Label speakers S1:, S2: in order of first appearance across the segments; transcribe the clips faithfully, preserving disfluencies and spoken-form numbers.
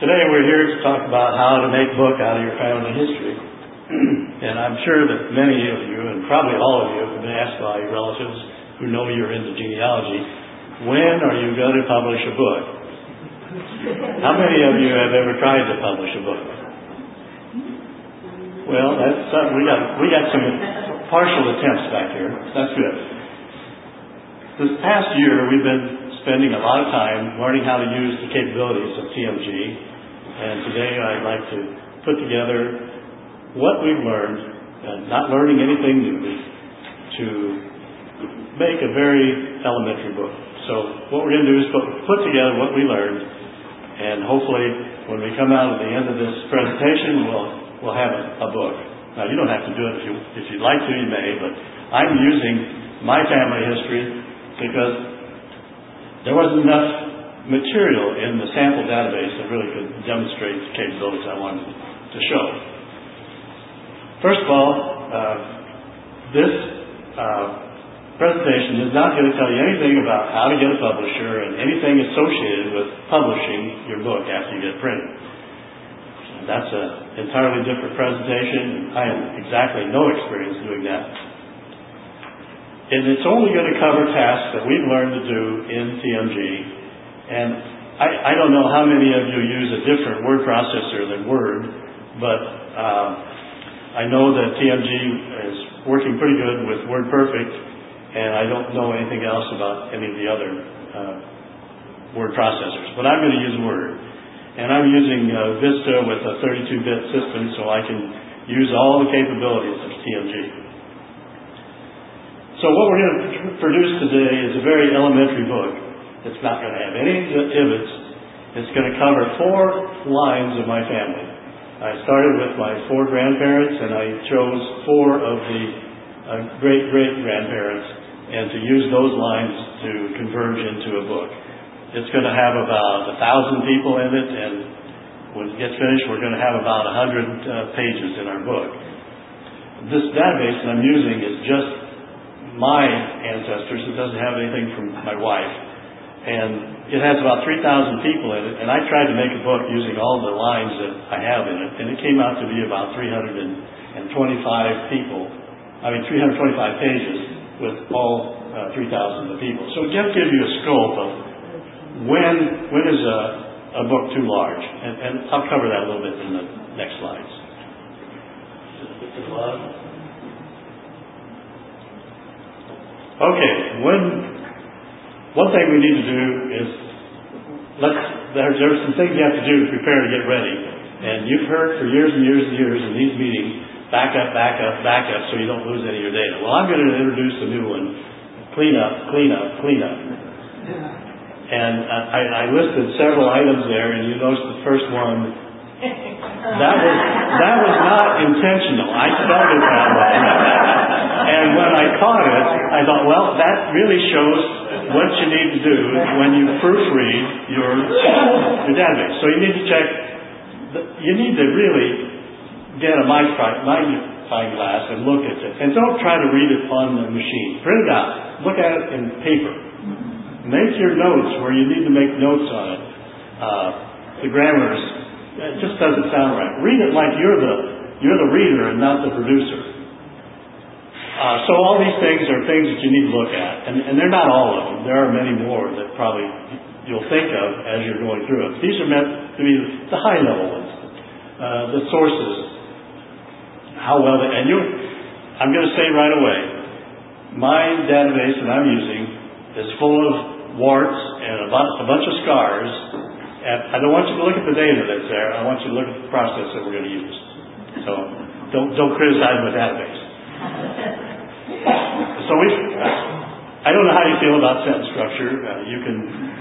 S1: Today we're here to talk about how to make a book out of your family history. And I'm sure that many of you, and probably all of you, have been asked by your relatives who know you're into genealogy, when are you going to publish a book? How many of you have ever tried to publish a book? Well, that's uh, we got we got some partial attempts back here. That's good. This past year, we've been spending a lot of time learning how to use the capabilities of T M G, and today I'd like to put together what we've learned, and not learning anything new, to make a very elementary book. So what we're going to do is put, put together what we learned, and hopefully when we come out at the end of this presentation, we'll we'll have a, a book. Now, you don't have to do it if you if you'd like to, you may, but I'm using my family history because there wasn't enough material in the sample database that really could demonstrate the capabilities I wanted to show. First of all, uh, this uh, presentation is not going to tell you anything about how to get a publisher and anything associated with publishing your book after you get it printed. That's an entirely different presentation, and I have exactly no experience doing that. And it's only going to cover tasks that we've learned to do in T M G. And I, I don't know how many of you use a different word processor than Word, but uh, I know that T M G is working pretty good with WordPerfect, and I don't know anything else about any of the other uh, word processors. But I'm going to use Word. And I'm using uh, Vista with a thirty-two bit system, so I can use all the capabilities of T M G. So what we're going to produce today is a very elementary book. It's not going to have any exhibits. It's going to cover four lines of my family. I started with my four grandparents, and I chose four of the uh, great-great-grandparents, and to use those lines to converge into a book. It's going to have about a thousand people in it, and when it gets finished, we're going to have about a hundred uh, pages in our book. This database that I'm using is just my ancestors. It doesn't have anything from my wife, and it has about three thousand people in it. And I tried to make a book using all the lines that I have in it, and it came out to be about three hundred twenty-five people. I mean, three hundred twenty-five pages with all uh, three thousand of the people. So it just gives you a scope of When when is a, a book too large? And, and I'll cover that a little bit in the next slides. Okay, when, one thing we need to do is, let's, there, there are some things you have to do to prepare to get ready. And you've heard for years and years and years in these meetings, back up, back up, back up, so you don't lose any of your data. Well, I'm going to introduce a new one, clean up, clean up, clean up. And I, I listed several items there, and you notice the first one, that was that was not intentional. I spelled it that way. And when I caught it, I thought, well, that really shows what you need to do when you proofread your, your database. So you need to check, the, you need to really get a magnifying glass and look at it. And don't try to read it on the machine. Print it out. Look at it in paper. Make your notes where you need to make notes on it. Uh, the grammar is, it just doesn't sound right. Read it like you're the you're the reader and not the producer. Uh, so all these things are things that you need to look at, and, and they're not all of them. There are many more that probably you'll think of as you're going through it. These are meant to be the high level ones, uh, the sources, how well they, and you. I'm going to say right away, my database that I'm using is full of warts and a, bu- a bunch of scars. And I don't want you to look at the data that's there. I want you to look at the process that we're going to use. So don't don't criticize my database. So we, I don't know how you feel about sentence structure. Uh, you can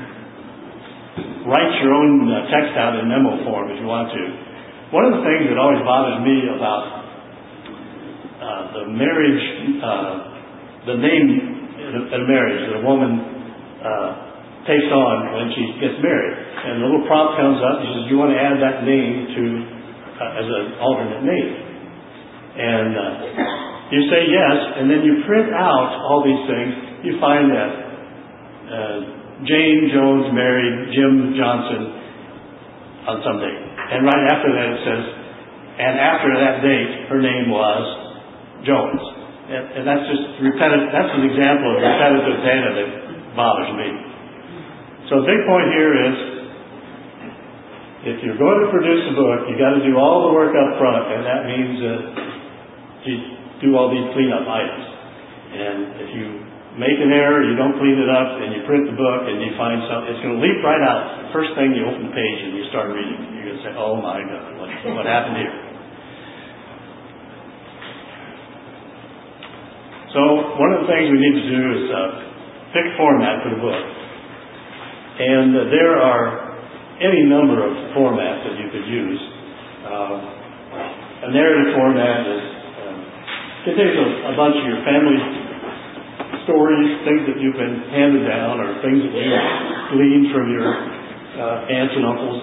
S1: write your own uh, text out in memo form if you want to. One of the things that always bothers me about uh, the marriage, uh, the name at a marriage that a woman uh, takes on when she gets married. And the little prompt comes up and she says, do you want to add that name to uh, as an alternate name? And uh, you say yes, and then you print out all these things. You find that uh, Jane Jones married Jim Johnson, on some date. And right after that it says, and after that date, her name was Jones. And, and that's just repetitive, that's an example of repetitive data that bothers me. So the big point here is, if you're going to produce a book, you got to do all the work up front, and that means that you do all these cleanup items. And if you make an error, you don't clean it up, and you print the book, and you find something, it's going to leap right out. The first thing you open the page and you start reading, you're going to say, oh my God, what, what happened here? So one of the things we need to do is uh, pick a format for the book. And uh, there are any number of formats that you could use. Um, a narrative format is, um, contains a, a bunch of your family stories, things that you've been handed down, or things that you gleaned from your uh, aunts and uncles,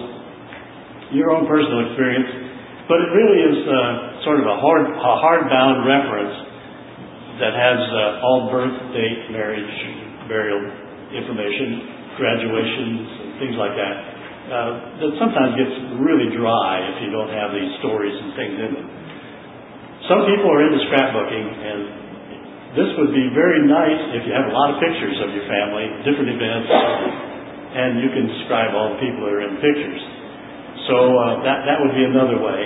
S1: your own personal experience. But it really is uh, sort of a hard, a hardbound reference that has uh, all birth, date, marriage, burial information, graduations, and things like that. Uh, that sometimes gets really dry if you don't have these stories and things in them. Some people are into scrapbooking, and this would be very nice if you have a lot of pictures of your family, different events, and you can describe all the people that are in the pictures. So uh, that, that would be another way.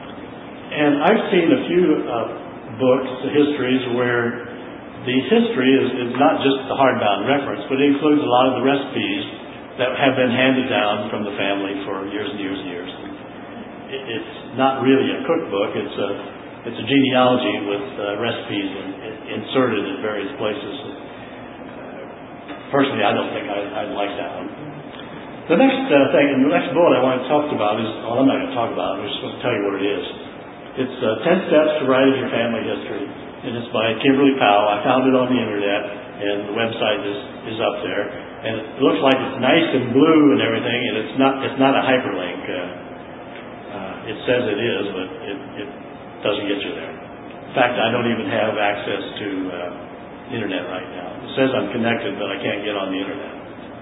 S1: And I've seen a few uh, books, histories, where the history is, is not just the hardbound reference, but it includes a lot of the recipes that have been handed down from the family for years and years and years. It, it's not really a cookbook. It's a it's a genealogy with uh, recipes in, in, inserted in various places. Uh, personally, I don't think I, I'd like that one. The next uh, thing, and the next bullet I want to talk about is, well, I'm not going to talk about it. I'm just going to tell you what it is. It's uh, ten Steps to Writing Your Family History, and it's by Kimberly Powell. I found it on the internet, and the website is, is up there. And it looks like it's nice and blue and everything, and it's not it's not a hyperlink. Uh, uh, it says it is, but it, it doesn't get you there. In fact, I don't even have access to uh, internet right now. It says I'm connected, but I can't get on the internet.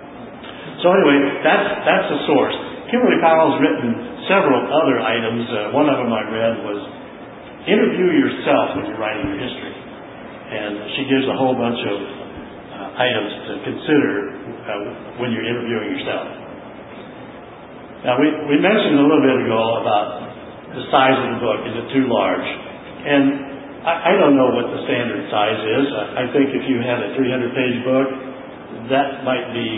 S1: So anyway, that's that's the source. Kimberly Powell's written several other items. Uh, one of them I read was interview yourself when you're writing your history, and she gives a whole bunch of uh, items to consider uh, when you're interviewing yourself. Now, we, we mentioned a little bit ago about the size of the book. Is it too large? And I, I don't know what the standard size is. I, I think if you had a three hundred page book, that might be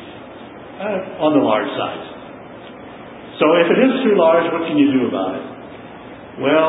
S1: uh, on the large side. So if it is too large, what can you do about it? Well,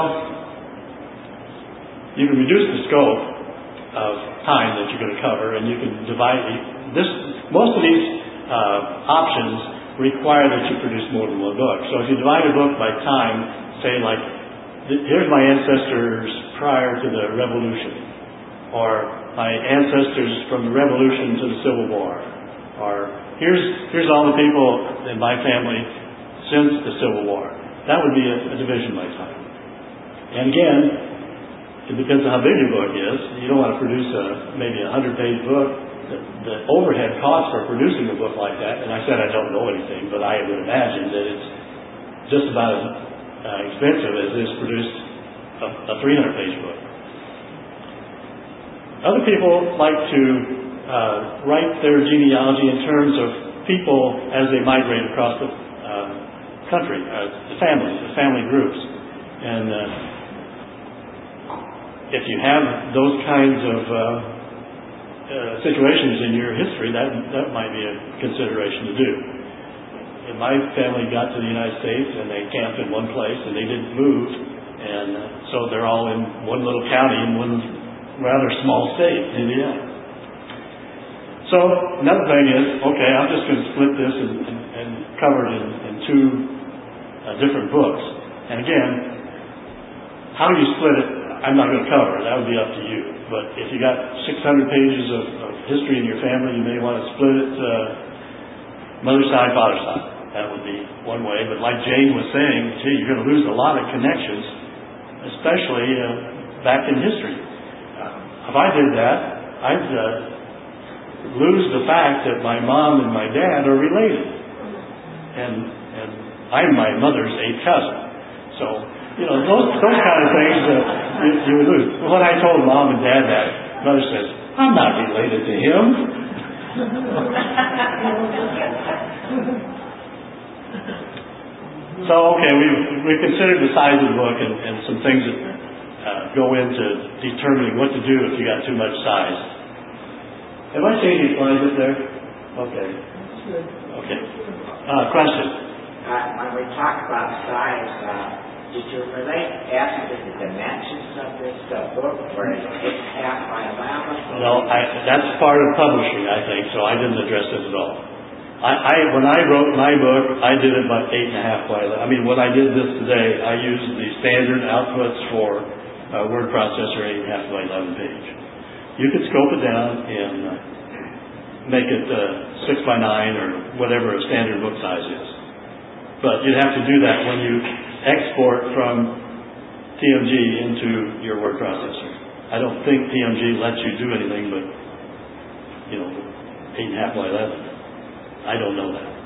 S1: you can reduce the scope of time that you're going to cover, and you can divide this. Most of these uh, options require that you produce more than one book. So if you divide a book by time, say like, here's my ancestors prior to the Revolution, or my ancestors from the Revolution to the Civil War, or here's here's all the people in my family since the Civil War. That would be a, a division by time. And again, it depends on how big your book is. You don't want to produce a maybe a hundred page book. The, the overhead cost for producing a book like that, and I said I don't know anything, but I would imagine that it's just about as uh, expensive as is produce a, a three hundred page book. Other people like to uh, write their genealogy in terms of people as they migrate across the uh, country, uh, the families, the family groups. And uh, if you have those kinds of uh, uh, situations in your history, that that might be a consideration to do. And my family got to the United States and they camped in one place and they didn't move, and uh, so they're all in one little county in one rather small state, Indiana. So another thing is, okay, I'm just going to split this and, and, and cover it in, in two uh, different books. And again, how do you split it? I'm not going to cover it. That would be up to you. But if you got six hundred pages of, of history in your family, you may want to split it uh, mother side, father side. That would be one way. But like Jane was saying, gee, you're going to lose a lot of connections, especially uh, back in history. Uh, if I did that, I'd uh, lose the fact that my mom and my dad are related. And, and I'm my mother's eighth cousin. So, you know, those those kind of things uh, you, you would lose. When I told Mom and Dad that, Mother says, I'm not related to him. So, okay, we we considered the size of the book and, and some things that uh, go into determining what to do if you got too much size. Am I changing slides up there? Okay. Okay. Uh, question?
S2: Uh, when we talk about size, uh, did you relate ask to the dimensions of this uh, book, where it's half by eleven?
S1: No, I, that's part of publishing, I think, so I didn't address it at all. I, I when I wrote my book, I did it about eight and a half by eleven. I mean, when I did this today, I used the standard outputs for uh, word processor eight and a half by eleven page. You could scope it down and uh, make it uh, six by nine or whatever a standard book size is. But you'd have to do that when you export from T M G into your word processor. I don't think T M G lets you do anything but, you know, eight and a half by eleven. I don't know that.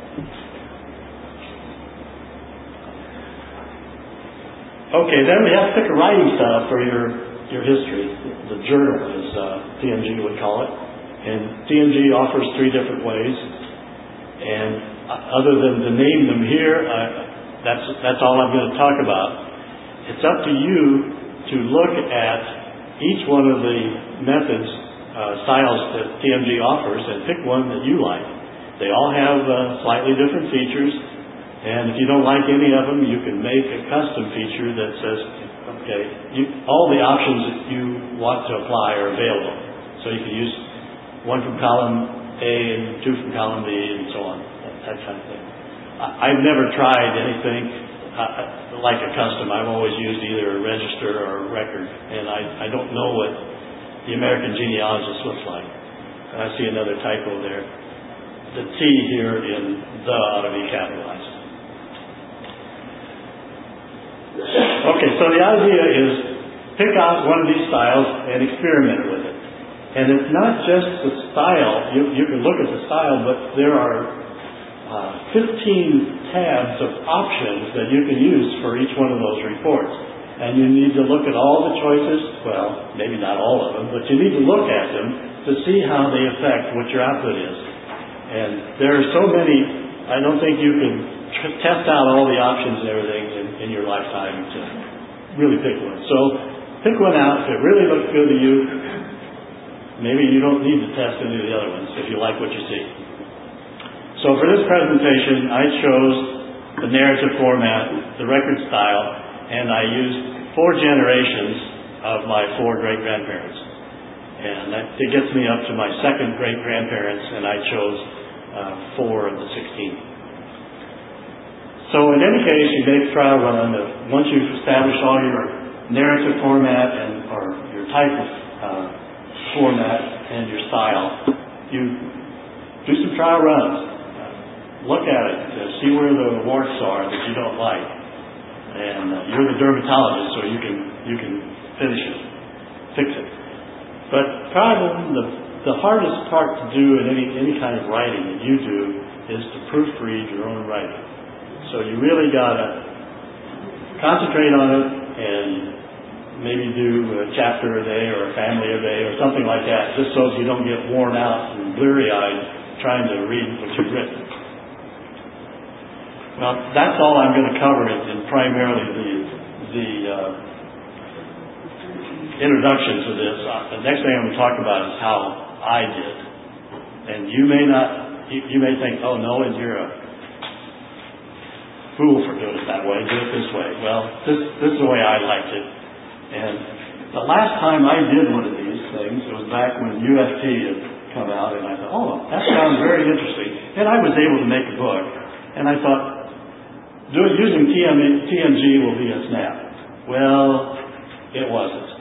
S1: Okay, then we have to pick a writing style for your, your history. The journal, as uh, T M G would call it. And T M G offers three different ways. And other than to name them here, I, that's, that's all I'm going to talk about. It's up to you to look at each one of the methods, uh, styles that T M G offers and pick one that you like. They all have uh, slightly different features, and if you don't like any of them, you can make a custom feature that says, okay, you, all the options that you want to apply are available. So you can use one from column A and two from column B and so on, that, that kind of thing. I, I've never tried anything uh, like a custom. I've always used either a register or a record, and I, I don't know what the American genealogist looks like. And I see another typo there. The T here in the ought to be capitalized. Okay, so the idea is pick out one of these styles and experiment with it. And it's not just the style. You, you can look at the style, but there are uh, fifteen tabs of options that you can use for each one of those reports. And you need to look at all the choices. Well, maybe not all of them, but you need to look at them to see how they affect what your output is. And there are so many, I don't think you can tr- test out all the options and everything in, in your lifetime to really pick one. So pick one out. If it really looks good to you, maybe you don't need to test any of the other ones if you like what you see. So for this presentation, I chose the narrative format, the record style, and I used four generations of my four great-grandparents. And that it gets me up to my second great-grandparents, and I chose uh, four of the sixteen. So in any case, you make a trial run. Of, once you've established all your narrative format and or your type of uh, format and your style, you do some trial runs. Uh, look at it, uh, see where the warts are that you don't like, and uh, you're the dermatologist, so you can you can finish it, fix it. But probably the the hardest part to do in any any kind of writing that you do is to proofread your own writing. So you really gotta concentrate on it and maybe do a chapter a day or a family a day or something like that, just so you don't get worn out and bleary-eyed trying to read what you've written. Well, that's all I'm going to cover in, in primarily the the uh, introduction to this. Uh, the next thing I'm going to talk about is how I did. And you may not, you, you may think, oh, no, and you're a fool for doing it that way. Do it this way. Well, this this is the way I liked it. And the last time I did one of these things, it was back when U F T had come out, and I thought, oh, that sounds very interesting. And I was able to make a book. And I thought, do it using T M G will be a snap. Well, it wasn't.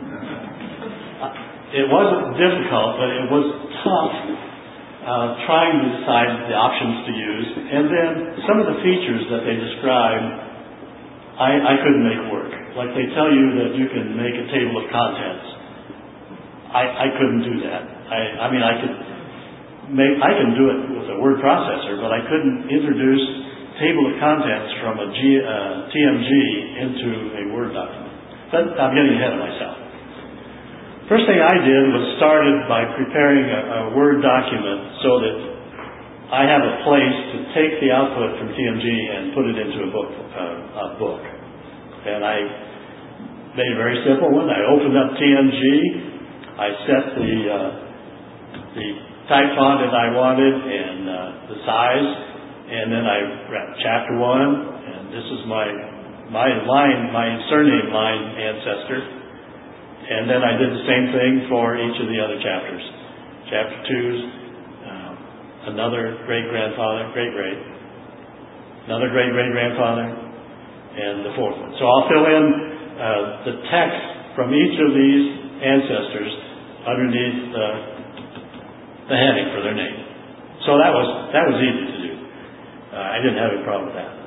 S1: It wasn't difficult, but it was tough uh, trying to decide the options to use. And then some of the features that they describe, I, I couldn't make work. Like they tell you that you can make a table of contents. I, I couldn't do that. I, I mean, I could make, I can do it with a word processor, but I couldn't introduce table of contents from a G, uh, T M G into a Word document. But I'm getting ahead of myself. First thing I did was started by preparing a, a Word document so that I have a place to take the output from T M G and put it into a book. Uh, a book. And I made a very simple one. I opened up T M G. I set the uh, the type font that I wanted and uh, the size. And then I wrapped chapter one, and this is my my line, my surname line ancestor. And then I did the same thing for each of the other chapters. Chapter two's uh, another great grandfather, great great, another great great grandfather, and the fourth one. So I'll fill in uh, the text from each of these ancestors underneath the the heading for their name. So that was that was easy to do. Uh, I didn't have any problem with that.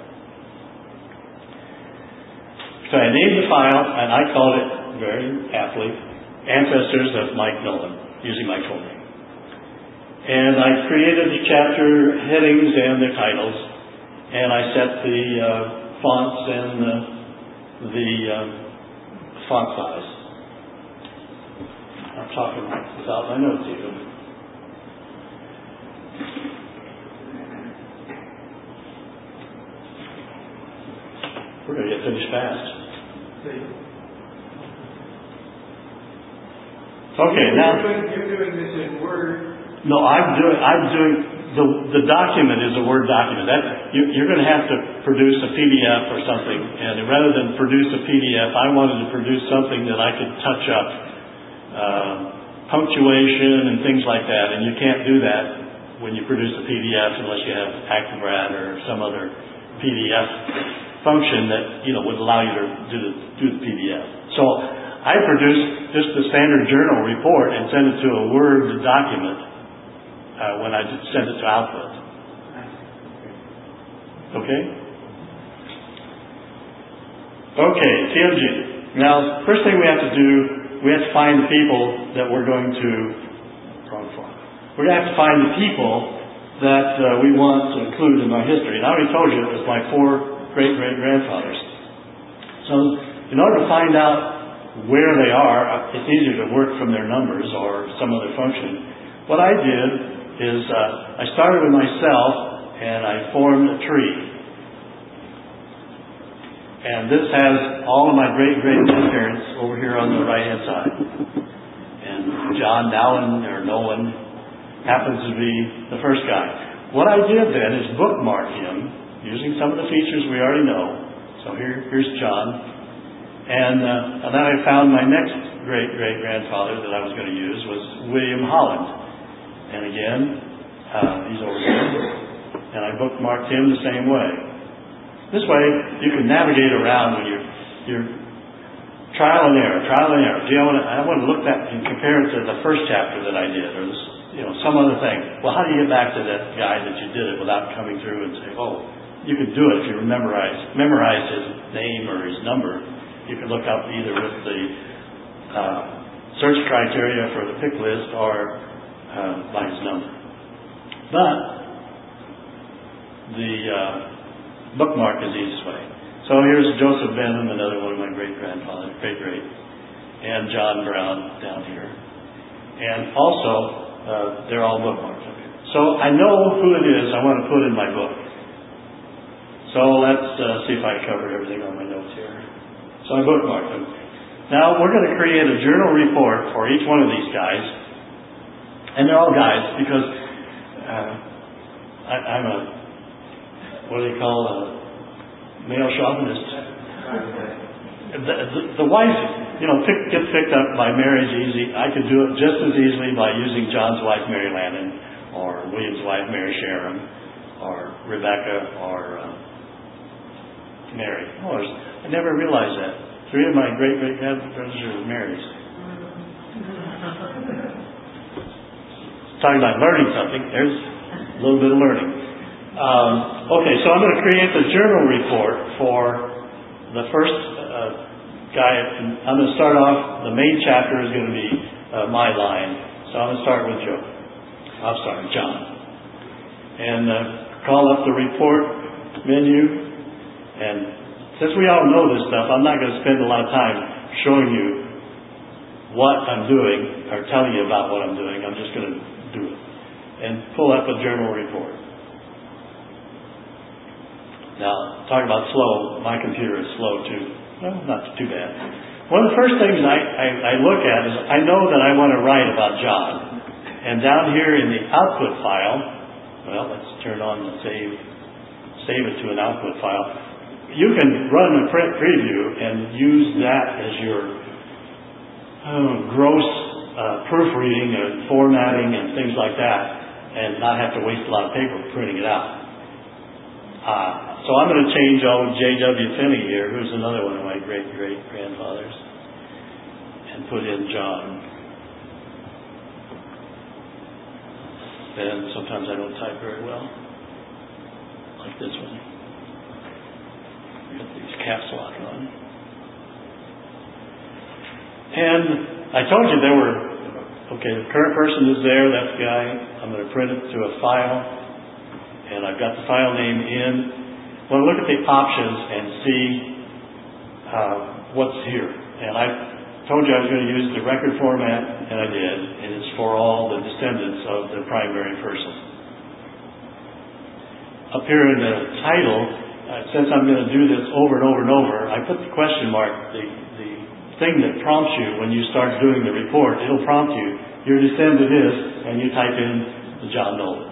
S1: So I named the file, and I called it, very aptly, Ancestors of Mike Nolan, using my full name. And I created the chapter headings and their titles, and I set the uh, fonts and the, the uh, font size. I'm talking without my notes even. We're going to get finished fast. Okay, now.
S3: You're doing this in Word.
S1: No, I'm doing. I'm doing the the document is a Word document. That you, you're going to have to produce a P D F or something, and rather than produce a P D F, I wanted to produce something that I could touch up, uh, punctuation and things like that. And you can't do that when you produce a P D F unless you have Acrobat or some other P D F function that, you know, would allow you to do the, do the P D F. So I produced just the standard journal report and sent it to a Word document uh, when I sent it to Output. Okay? Okay, T M G. Now, first thing we have to do, we have to find the people that we're going to, wrong form. We're going to have to find the people that uh, we want to include in our history. And I already told you it was my four great-great-grandfathers. So in order to find out where they are, it's easier to work from their numbers or some other function. What I did is uh, I started with myself and I formed a tree. And this has all of my great-great-grandparents over here on the right-hand side. And John Nolan, or Nolan, happens to be the first guy. What I did then is bookmark him using some of the features we already know. So here, here's John. And, uh, and then I found my next great-great-grandfather that I was going to use was William Holland. And again, uh, he's over here. And I bookmarked him the same way. This way, you can navigate around when you're, you're trial and error, trial and error. Do you want to, I want to look at and compare it to the first chapter that I did, or this, you know, some other thing. Well, how do you get back to that guy that you did it without coming through and say, oh, you could do it if you memorize memorize his name or his number. You can look up either with the uh, search criteria for the pick list or uh, by his number. But the uh, bookmark is the easiest way. So here's Joseph Benham, another one of my great-grandfathers, great-great, and John Brown down here. And also, uh, they're all bookmarked up here. So I know who it is I want to put in my book. So let's uh, see if I covered everything on my notes here. So I bookmarked them. Now we're going to create a journal report for each one of these guys. And they're all guys because uh, I, I'm a, what do you call a male chauvinist. The, the, the wife, you know, pick, gets picked up by marriage easy. I could do it just as easily by using John's wife, Mary Landon, or William's wife, Mary Sharon, or Rebecca, or uh, Mary. Oh, I never realized that. Three of my great-great-grandparents are Marys. Talking about learning something, there's a little bit of learning. Um, okay, so I'm going to create the journal report for the first uh, guy. I'm going to start off, the main chapter is going to be uh, my line. So I'm going to start with Joe. I'm sorry, John. And uh, call up the report menu. And since we all know this stuff, I'm not going to spend a lot of time showing you what I'm doing or telling you about what I'm doing. I'm just going to do it. And pull up a journal report. Now, talking about slow, my computer is slow too. Well, not too bad. One of the first things I, I, I look at is I know that I want to write about John. And down here in the output file, well, let's turn on the save, save it to an output file. You can run a print preview and use that as your oh, gross uh, proofreading and formatting and things like that, and not have to waste a lot of paper printing it out. Uh, so I'm going to change old J W Finney here, who's another one of my great-great-grandfathers, and put in John. And sometimes I don't type very well, like this one. Got these caps lock on. And I told you there were, okay, the current person is there, that's the guy. I'm going to print it to a file. And I've got the file name in. I want to look at the options and see uh, what's here. And I told you I was going to use the record format, and I did. And it's for all the descendants of the primary person. Up here in the title, uh, since I'm going to do this over and over and over, I put the question mark, the, the thing that prompts you when you start doing the report. It'll prompt you, your descendant is, and you type in the John Nolan.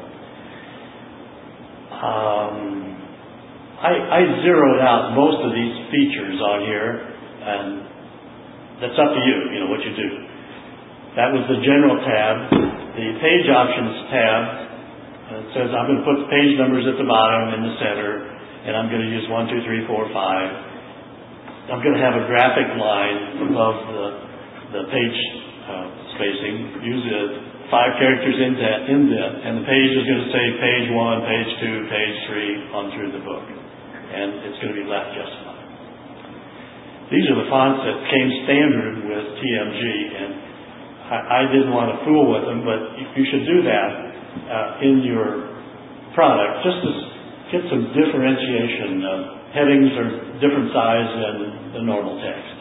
S1: Um, I, I zeroed out most of these features on here, and that's up to you, you know, what you do. That was the General tab. The Page Options tab, uh, it says I'm going to put the page numbers at the bottom in the center, and I'm going to use one, two, three, four, five. I'm going to have a graphic line above the, the page uh, spacing. Use it. Five characters in that, in that, and the page is going to say page one, page two, page three on through the book. And it's going to be left just fine. These are the fonts that came standard with T M G, and I, I didn't want to fool with them, but you should do that uh, in your product, just to get some differentiation. Uh, headings are different size than the normal text.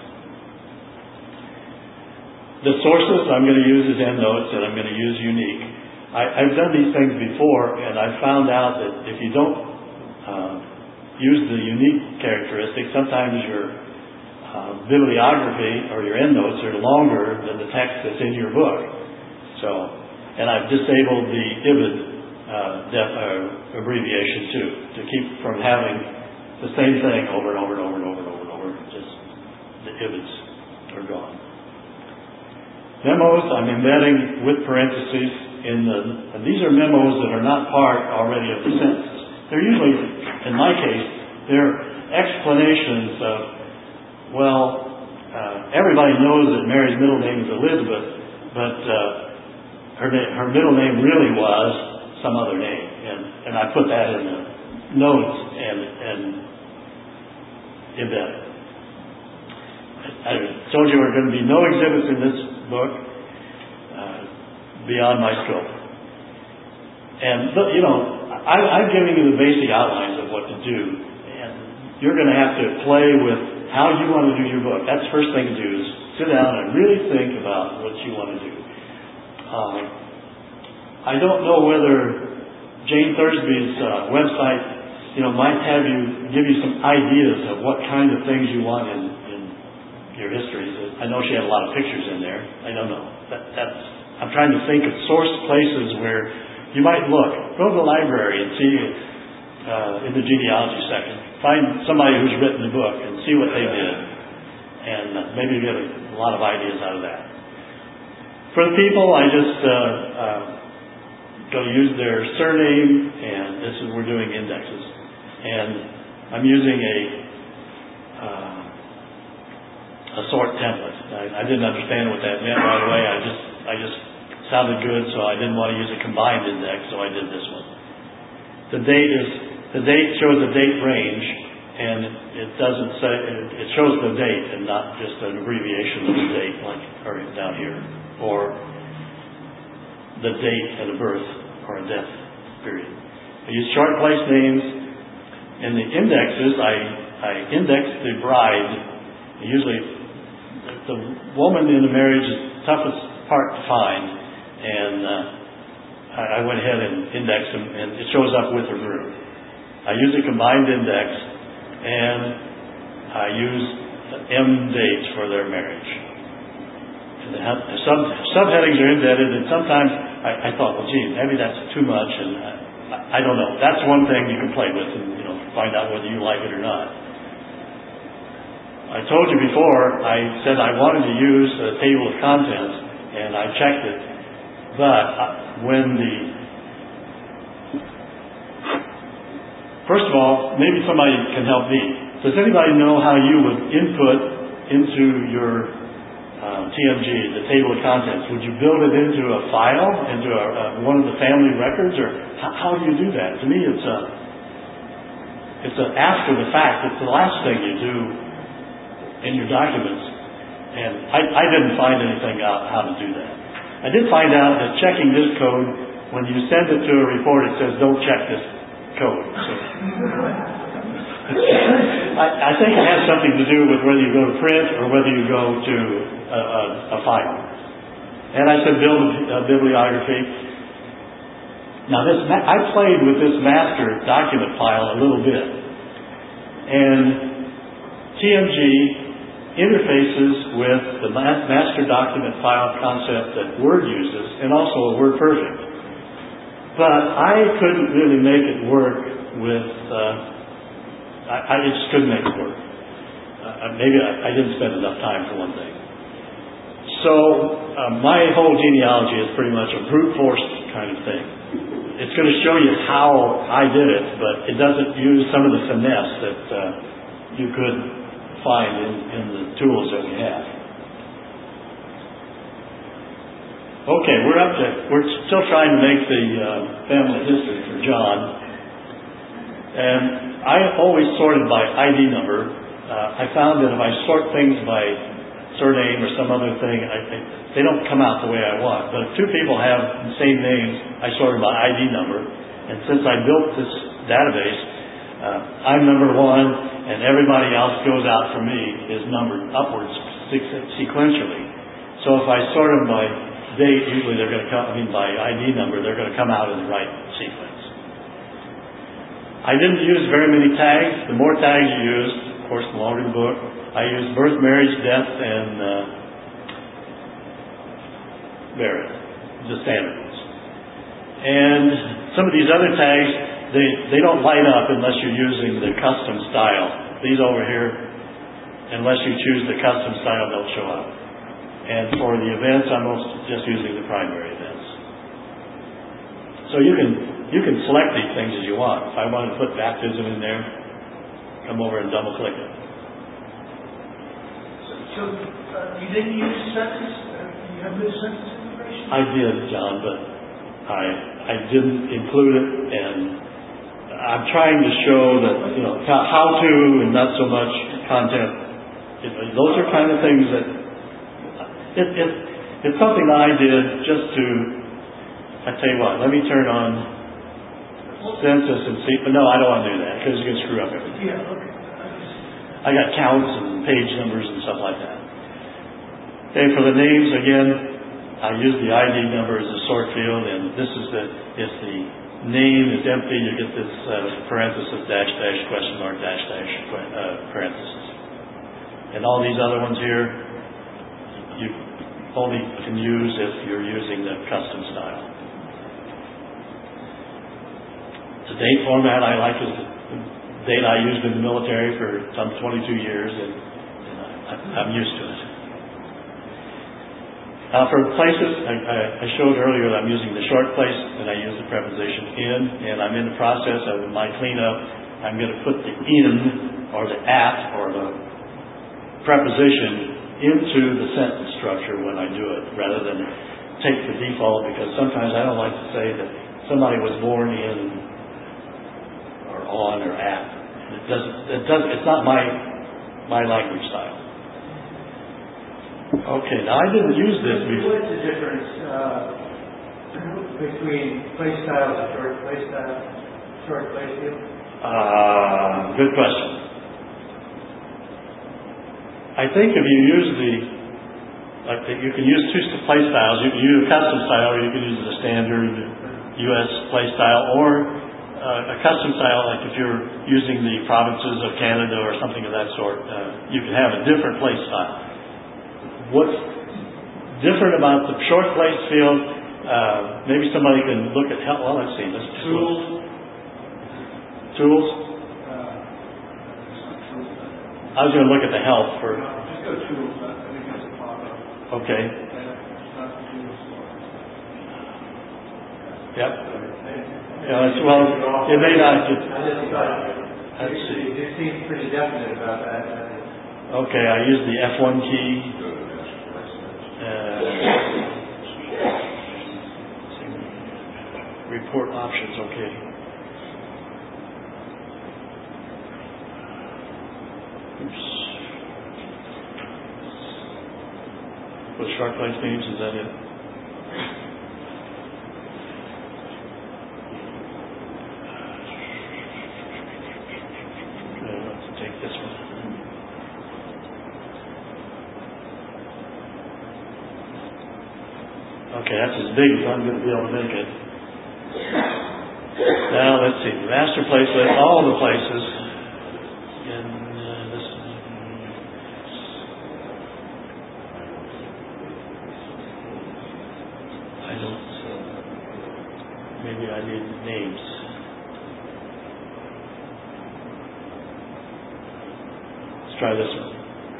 S1: The sources I'm going to use as endnotes, and I'm going to use unique. I, I've done these things before, and I found out that if you don't uh, use the unique characteristic, sometimes your uh, bibliography or your endnotes are longer than the text that's in your book. So, and I've disabled the I B I D uh, def, uh, abbreviation too, to keep from having the same thing over and over and over and over and over and over. Just the I B I Ds are gone. Memos I'm embedding with parentheses in the, and these are memos that are not part already of the sentences. They're usually, in my case, they're explanations of, well, uh, everybody knows that Mary's middle name is Elizabeth, but uh, her, na- her middle name really was some other name. And, and I put that in the notes and, and embed it. I told you there are going to be no exhibits in this book uh, beyond my scope. And, you know, I, I'm giving you the basic outlines of what to do. And you're going to have to play with how you want to do your book. That's the first thing to do, is sit down and really think about what you want to do. Um, I don't know whether Jane Thursby's uh, website, you know, might have you, give you some ideas of what kind of things you want in your histories. I know she had a lot of pictures in there. I don't know. That, that's, I'm trying to think of source places where you might look. Go to the library and see uh, in the genealogy section. Find somebody who's written a book and see what they did. And maybe get a, a lot of ideas out of that. For the people, I just uh, uh, going to use their surname, and this is, we're doing indexes. And I'm using a uh, a sort template. I, I didn't understand what that meant right away. I just, I just sounded good, so I didn't want to use a combined index, so I did this one. The date is, the date shows a date range, and it doesn't say, it shows the date and not just an abbreviation of the date, like or down here, or the date at a birth or a death period. I use short place names, In the indexes, I, I index the bride. Usually, the woman in the marriage is the toughest part to find, and uh, I, I went ahead and indexed them, and it shows up with her group. I use a combined index, and I use M dates for their marriage. And the, the sub, subheadings are indented, and sometimes I, I thought, well, gee, maybe that's too much, and I, I don't know. That's one thing you can play with, and you know, find out whether you like it or not. I told you before, I said I wanted to use a table of contents, and I checked it, but when the First of all, maybe somebody can help me. Does anybody know how you would input into your uh, T M G, the table of contents? Would you build it into a file, into a, uh, one of the family records, or how, how do you do that? To me, it's a, it's a after the fact. It's the last thing you do in your documents, and I, I didn't find anything out how to do that. I did find out that checking this code, when you send it to a report, it says don't check this code. So, I, I think it has something to do with whether you go to print or whether you go to a, a, a file. And I said build a, a bibliography. Now this, I played with this master document file a little bit, and T M G interfaces with the master document file concept that Word uses, and also WordPerfect. But I couldn't really make it work with, uh, I, I just couldn't make it work. Uh, maybe I, I didn't spend enough time for one thing. So uh, my whole genealogy is pretty much a brute force kind of thing. It's going to show you how I did it, but it doesn't use some of the finesse that uh, you could find in, in the tools that we have. Okay, we're up to, we're still trying to make the uh, family history for John. And I always sorted by I D number. Uh, I found that if I sort things by surname or some other thing, I, I, they don't come out the way I want. But if two people have the same names, I sort it by I D number. And since I built this database, uh, I'm number one, and everybody else goes out for me is numbered upwards sequentially. So if I sort them by date, usually they're going to come, I mean by I D number, they're going to come out in the right sequence. I didn't use very many tags. The more tags you use, of course, the longer the book. I used birth, marriage, death, and uh, burial, the standard ones. And some of these other tags, they, they don't light up unless you're using the custom style. These over here, unless you choose the custom style, don't show up. And for the events, I'm just using the primary events. So you can you can select these things as you want. If I wanted to put baptism in there, come over and double click it.
S3: So, so uh, you didn't use census? Uh, you have no census information?
S1: I did, John, but I I didn't include it, and I'm trying to show that, you know, how to and not so much content. It, those are kind of things that It, it, it's something that I did just to, I tell you what, let me turn on census and see, but no, I don't want to do that because it's going to screw up everything.
S3: Yeah, okay.
S1: I got counts and page numbers and stuff like that. Okay, for the names, again, I use the I D number as a sort field, and this is the, if the name is empty, you get this uh, parenthesis, dash, dash, question mark, dash, dash, uh, parenthesis. And all these other ones here, you only can use if you're using the custom style. The date format I like is the date I used in the military for some twenty-two years, and, and I, I'm used to it. Now for places, I, I showed earlier that I'm using the short place, and I use the preposition in, and I'm in the process of my cleanup. I'm going to put the in, or the at, or the preposition into the sentence structure when I do it, rather than take the default, because sometimes I don't like to say that somebody was born in, or on, or at. It doesn't, it doesn't, it's not my, my language style. Okay, now I didn't use this before.
S3: What's the difference uh, between place styles and short place style, short place field?
S1: Uh, good question. I think if you use the, like the, you can use two play styles. You can use a custom style, or you can use the standard U S play style, or uh, a custom style, like if you're using the provinces of Canada or something of that sort, uh, you can have a different play style. What's different about the short place field? Uh, maybe somebody can look at help. Well, let's see. Let's
S3: Tools.
S1: Tools.
S3: Uh, it's not tools, but-
S1: I was going to look at the help for.
S3: No, just go tools. I I think that's a pop-up.
S1: Okay.
S3: And it's not the tools store.
S1: Yep. Yeah, it's, well, it may not. Just,
S4: I just thought,
S1: let's see.
S4: you seem pretty definite about that.
S1: Okay, I use the F one key. Uh, report options. Okay. Oops. With short place names, is that it? Okay, let's take this one. Okay, that's as big as I'm going to be able to make it. Now, let's see. Master place list, all the places. And uh, this. I don't. Uh, maybe I need names. Let's try this one.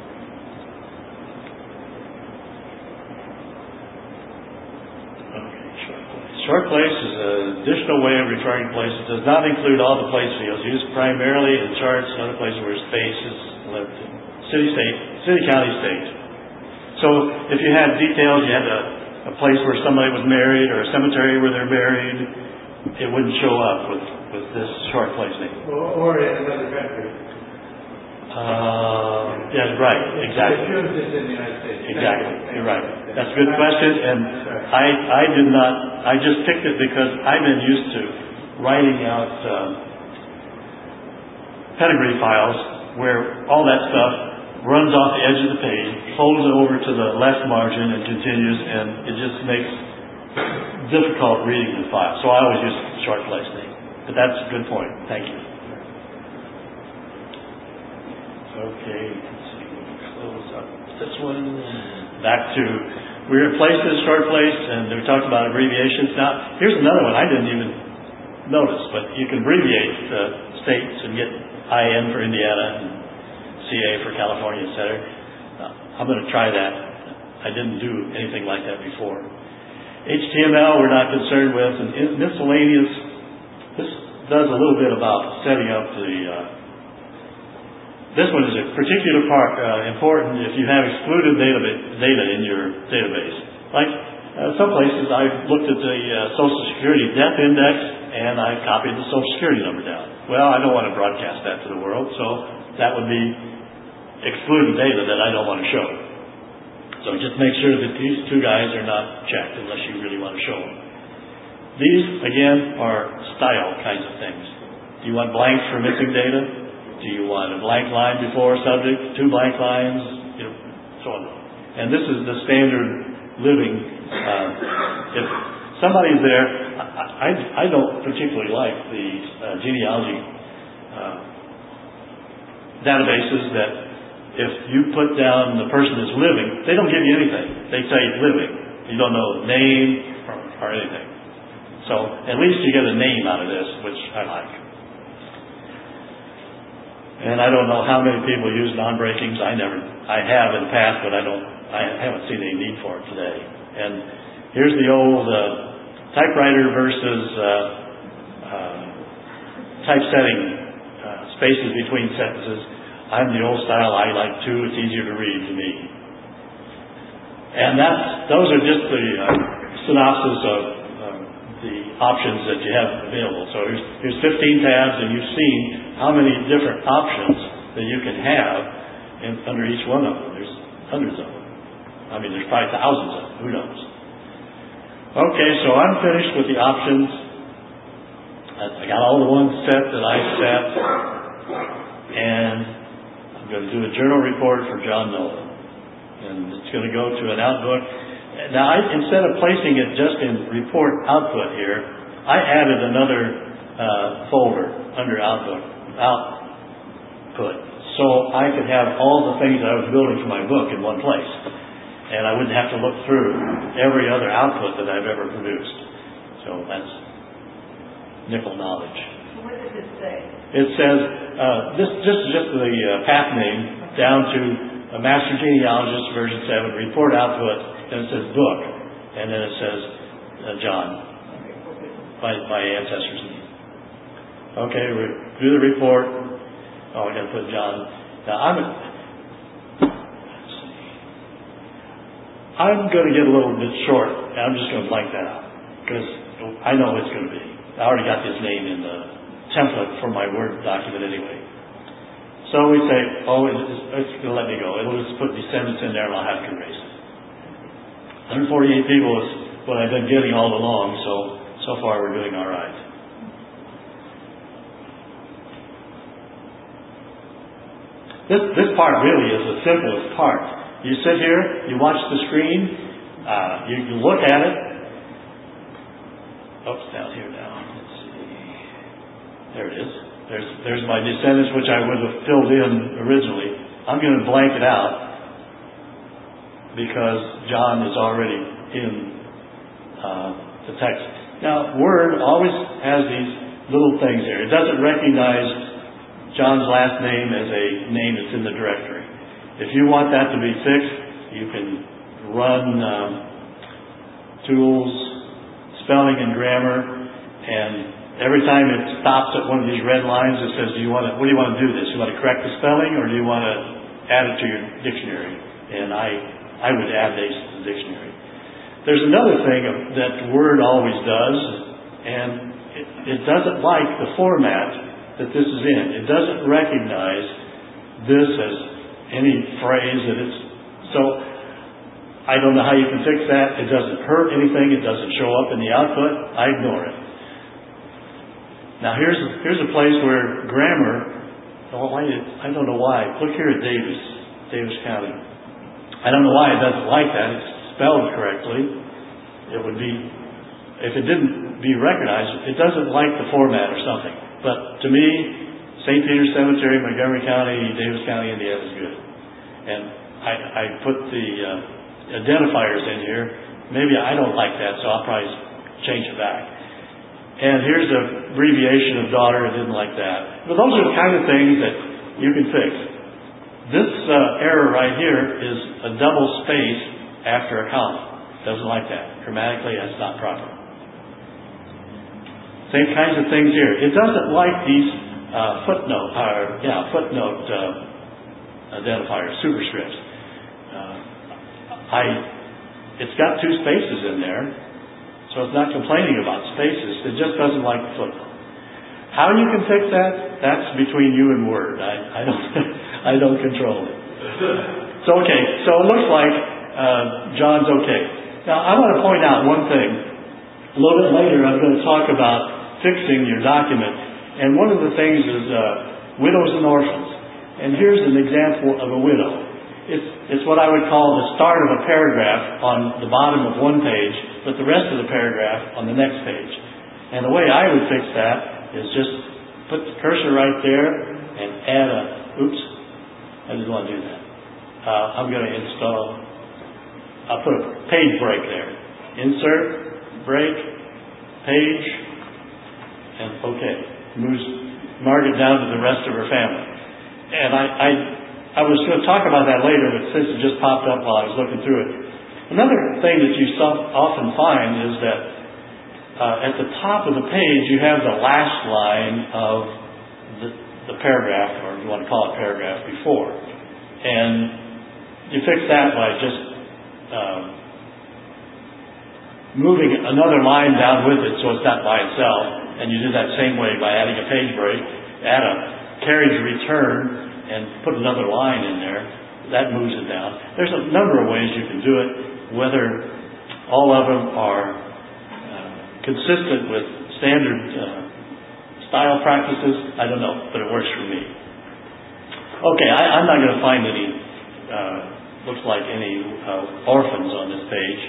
S1: Short place is an additional way of referring to places. Does not include all the place fields. Used primarily in charts and other places where space is left. City, state, city, county, state. So if you had details, you had a, a place where somebody was married or a cemetery where they're buried, it wouldn't show up with, with this short place name.
S4: Or, or in another country.
S1: Uh, yeah, right, exactly.
S4: It shows it's in the United States.
S1: Exactly, you're right. That's a good question, and I, I did not, I just picked it because I've been used to writing out um, pedigree files where all that stuff runs off the edge of the page, folds over to the left margin and continues, and it just makes difficult reading the file. So I always use short place name. But that's a good point. Thank you. Okay, let's see. Close up this one. Back to, we were in places, short place, and we talked about abbreviations. Now, here's another one I didn't even notice, but you can abbreviate uh, states and get I N for Indiana and C A for California, et cetera. Uh, I'm going to try that. I didn't do anything like that before. H T M L we're not concerned with, and miscellaneous, this does a little bit about setting up the uh, this one is a particular part uh, important if you have excluded data, data in your database. Like uh, some places I've looked at the uh, Social Security death index and I've copied the Social Security number down. Well, I don't want to broadcast that to the world, so that would be excluded data that I don't want to show. So just make sure that these two guys are not checked unless you really want to show them. These, again, are style kinds of things. Do you want blanks for missing data? Do you want a blank line before subject, two blank lines, you know, so on. And this is the standard living. Uh, if somebody's there, I, I, I don't particularly like the uh, genealogy uh, databases that if you put down the person is living, they don't give you anything. They say living. You don't know name or, or anything. So at least you get a name out of this, which I like. And I don't know how many people use non-breakings. I never, I have in the past, but I don't, I haven't seen any need for it today. And here's the old uh, typewriter versus uh, uh, typesetting uh, spaces between sentences. I'm the old style. I like two. It's easier to read to me. And that's, those are just the uh, synopsis of uh, the options that you have available. So here's, here's fifteen tabs, and you've seen how many different options that you can have in, under each one of them. There's hundreds of them. I mean, there's probably thousands of them. Who knows? Okay, so I'm finished with the options. I got all the ones set that I set, and I'm going to do a journal report for John Nolan. And it's going to go to an Outlook. Now, I, instead of placing it just in report output here, I added another uh, folder under Outlook, output, so I could have all the things that I was building for my book in one place. And I wouldn't have to look through every other output that I've ever produced. So that's nickel knowledge.
S5: What does it say?
S1: It says, uh, this, this is just the uh, path name down to a Master Genealogist version seven, report output, and it says book, and then it says uh, John, by, by ancestors. Okay, we do the report. Oh, I got to put John. Now, I'm, I'm going to get a little bit short, and I'm just going to blank that out, because I know it's going to be. I already got his name in the template for my Word document anyway. So we say, oh, it's, it's going to let me go. It'll just put descendants in there and I'll have to erase it. one hundred forty-eight people is what I've been getting all along, so so far we're doing all right. This, this part really is the simplest part. You sit here, you watch the screen, uh, you, you look at it. Oops, down here now. Let's see. There it is. There's, there's my descendants, which I would have filled in originally. I'm going to blank it out because John is already in uh, the text. Now, Word always has these little things here. It doesn't recognize John's last name as a name that's in the directory. If you want that to be fixed, you can run um, tools, spelling and grammar, and every time it stops at one of these red lines, it says, "Do you want to? What do you want to do this? You want to correct the spelling, or do you want to add it to your dictionary?" And I, I would add these to the dictionary. There's another thing that Word always does, and it, it doesn't like the format that this is in. It doesn't recognize this as any phrase that it's. So I don't know how you can fix that. It doesn't hurt anything. It doesn't show up in the output. I ignore it. Now here's a, here's a place where grammar, oh, why did, I don't know why. Look here at Davis, Davis County. I don't know why it doesn't like that. It's spelled correctly. It would be, if it didn't be recognized, it doesn't like the format or something. But to me, Saint Peter's Cemetery, Montgomery County, Davis County, Indiana is good. And I, I put the uh, identifiers in here. Maybe I don't like that, so I'll probably change it back. And here's an abbreviation of daughter. I didn't like that. But those are the kind of things that you can fix. This uh, error right here is a double space after a comma. Doesn't like that. Grammatically, that's not proper. Same kinds of things here. It doesn't like these uh, footnote, or yeah, footnote uh, identifiers, superscripts. Uh, I, it's got two spaces in there. So it's not complaining about spaces. It just doesn't like the footnote. How you can fix that, that's between you and Word. I, I don't I don't control it. So, okay. So it looks like uh, John's okay. Now, I want to point out one thing. A little bit later, I'm going to talk about fixing your document. And one of the things is uh, widows and orphans. And here's an example of a widow. It's, it's what I would call the start of a paragraph on the bottom of one page, but the rest of the paragraph on the next page. And the way I would fix that is just put the cursor right there and add a, oops, I didn't want to do that. Uh, I'm going to install, I'll put a page break there. Insert, break, page, and okay. Moves, mark it down to the rest of her family. And I, I I was going to talk about that later, but since it just popped up while I was looking through it. Another thing that you often find is that uh, at the top of the page you have the last line of the, the paragraph, or if you want to call it paragraph, before. And you fix that by just um, moving another line down with it so it's not by itself. And you do that same way by adding a page break, add a carriage return, and put another line in there. That moves it down. There's a number of ways you can do it, whether all of them are uh, consistent with standard uh, style practices, I don't know, but it works for me. Okay, I, I'm not going to find any, uh, looks like any uh, orphans on this page.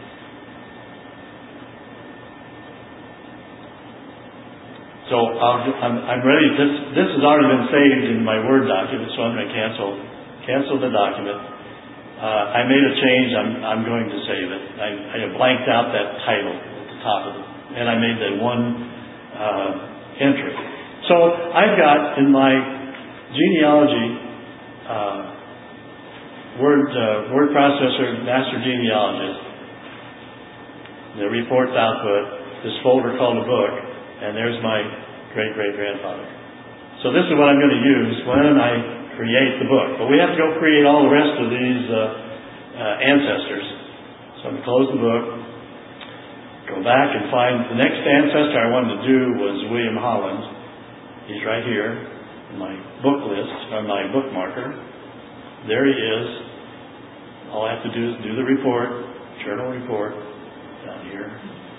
S1: So I'll, I'm, I'm ready. This this has already been saved in my Word document, so I'm going to cancel cancel the document. Uh, I made a change. I'm I'm going to save it. I, I blanked out that title at the top of it, and I made that one uh, entry. So I've got in my genealogy uh, word uh, word processor master genealogist the reports output this folder called a book, and there's my great great grandfather. So this is what I'm going to use when I create the book. But we have to go create all the rest of these uh, uh, ancestors. So I'm going to close the book, go back and find the next ancestor I wanted to do was William Holland. He's right here. My book list, or my bookmarker. There he is. All I have to do is do the report, journal report, down here.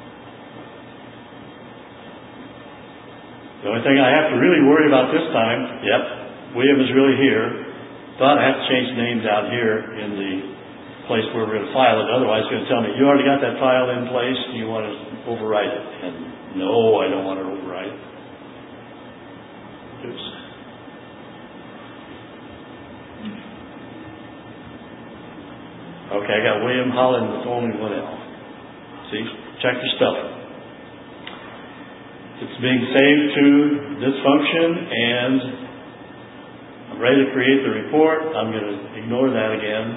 S1: The only thing I have to really worry about this time, yep, William is really here, but I have to change the name down here in the place where we're going to file it. Otherwise, it's going to tell me, you already got that file in place, you want to overwrite it. And no, I don't want to overwrite it. Oops. Okay, I got William Holland with only one L. See? Check your spelling. It's being saved to this function, and I'm ready to create the report. I'm going to ignore that again.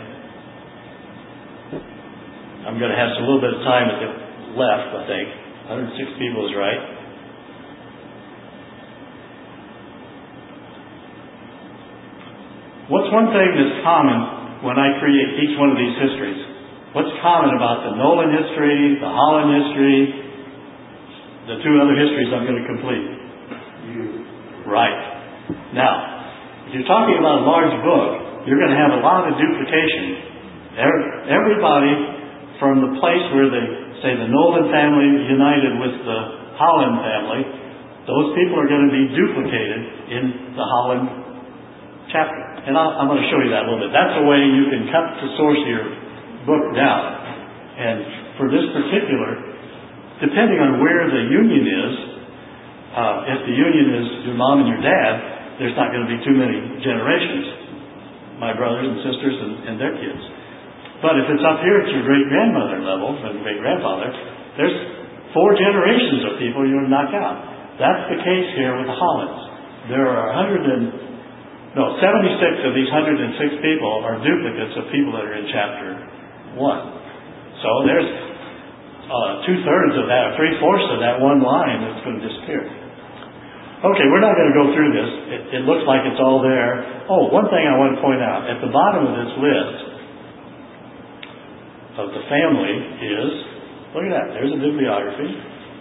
S1: I'm going to have a little bit of time at the left, I think. one hundred six people is right. What's one thing that's common when I create each one of these histories? What's common about the Nolan history, the Holland history, the two other histories I'm going to complete? You. Right. Now, if you're talking about a large book, you're going to have a lot of duplication. Everybody from the place where they say the Nolan family united with the Holland family, those people are going to be duplicated in the Holland chapter. And I'll, I'm going to show you that a little bit. That's a way you can cut the source of your book down. And for this particular, depending on where the union is, uh, if the union is your mom and your dad, there's not going to be too many generations, my brothers and sisters and, and their kids. But if it's up here at your great-grandmother level and great-grandfather, there's four generations of people you're going to knock out. That's the case here with the Hollands. There are one hundred and No, seventy-six of these one hundred six people are duplicates of people that are in chapter one. So there's uh, two-thirds of that, or three-fourths of that one line that's going to disappear. Okay, we're not going to go through this. It, it looks like it's all there. Oh, one thing I want to point out. At the bottom of this list of the family is, look at that, there's a bibliography.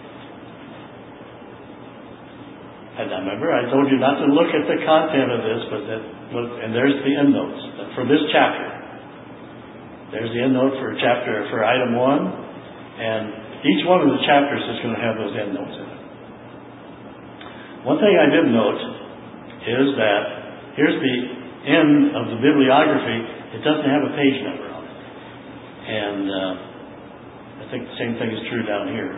S1: And I remember I told you not to look at the content of this, but that look, and there's the endnotes for this chapter. There's the endnote for chapter for item one, and each one of the chapters is going to have those endnotes in it. One thing I did note is that here's the end of the bibliography. It doesn't have a page number on it, and uh, I think the same thing is true down here.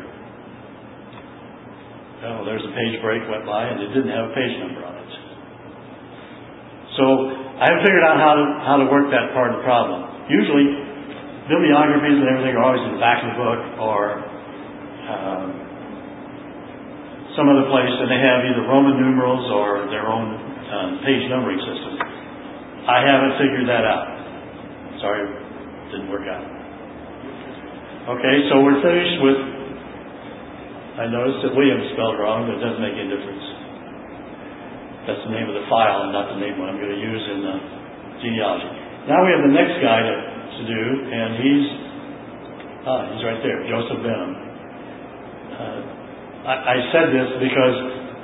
S1: Oh, there's a page break went by and it didn't have a page number on it. So I haven't figured out how to how to work that part of the problem. Usually bibliographies and everything are always in the back of the book or um, some other place, and they have either Roman numerals or their own um, page numbering system. I haven't figured that out. Sorry, didn't work out. Okay, so we're finished with. I noticed that William's spelled wrong, but it doesn't make any difference. That's the name of the file and not the name I'm going to use in the genealogy. Now we have the next guy to, to do, and he's ah, he's right there, Joseph Benham. Uh, I, I said this because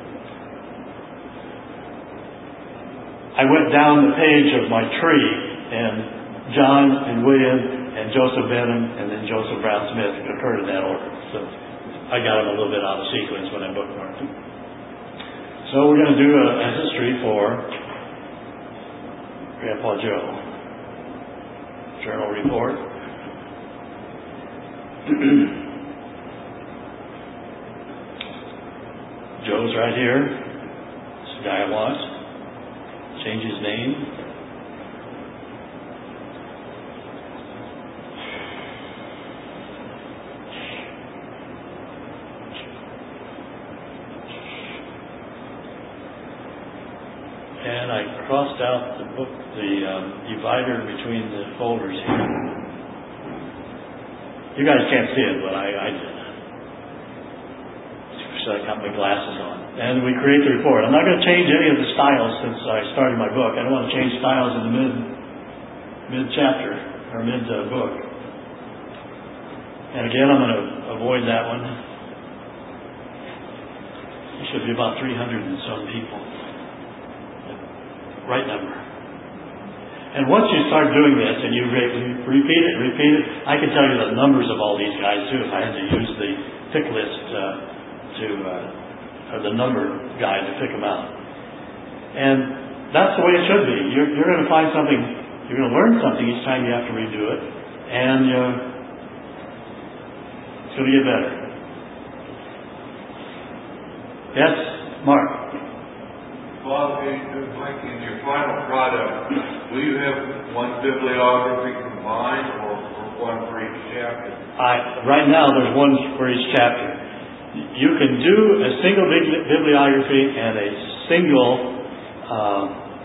S1: I went down the page of my tree, and John and William and Joseph Benham and then Joseph Brown Smith occurred in that order. So I got them a little bit out of sequence when I bookmarked them. So we're going to do a, a history for Grandpa Joe. Journal report. Joe's right here. This is the guy I want. Change his name. And I crossed out the book, the um, divider between the folders here. You guys can't see it, but I, I did. So I got my glasses on. And we create the report. I'm not going to change any of the styles since I started my book. I don't want to change styles in the mid, mid-chapter, or mid-book. And again, I'm going to avoid that one. It should be about three hundred and some people. Right number. And once you start doing this and you re- repeat it, repeat it, I can tell you the numbers of all these guys too if I had to use the pick list uh, to, uh, or the number guide to pick them out. And that's the way it should be. You're, you're going to find something, you're going to learn something each time you have to redo it, and uh, it's going to get better. Yes, Mark?
S5: Bob, Mike, in your final product, will you have one bibliography combined or, or one for each chapter?
S1: I, right now, there's one for each chapter. You can do a single bibliography and a single uh,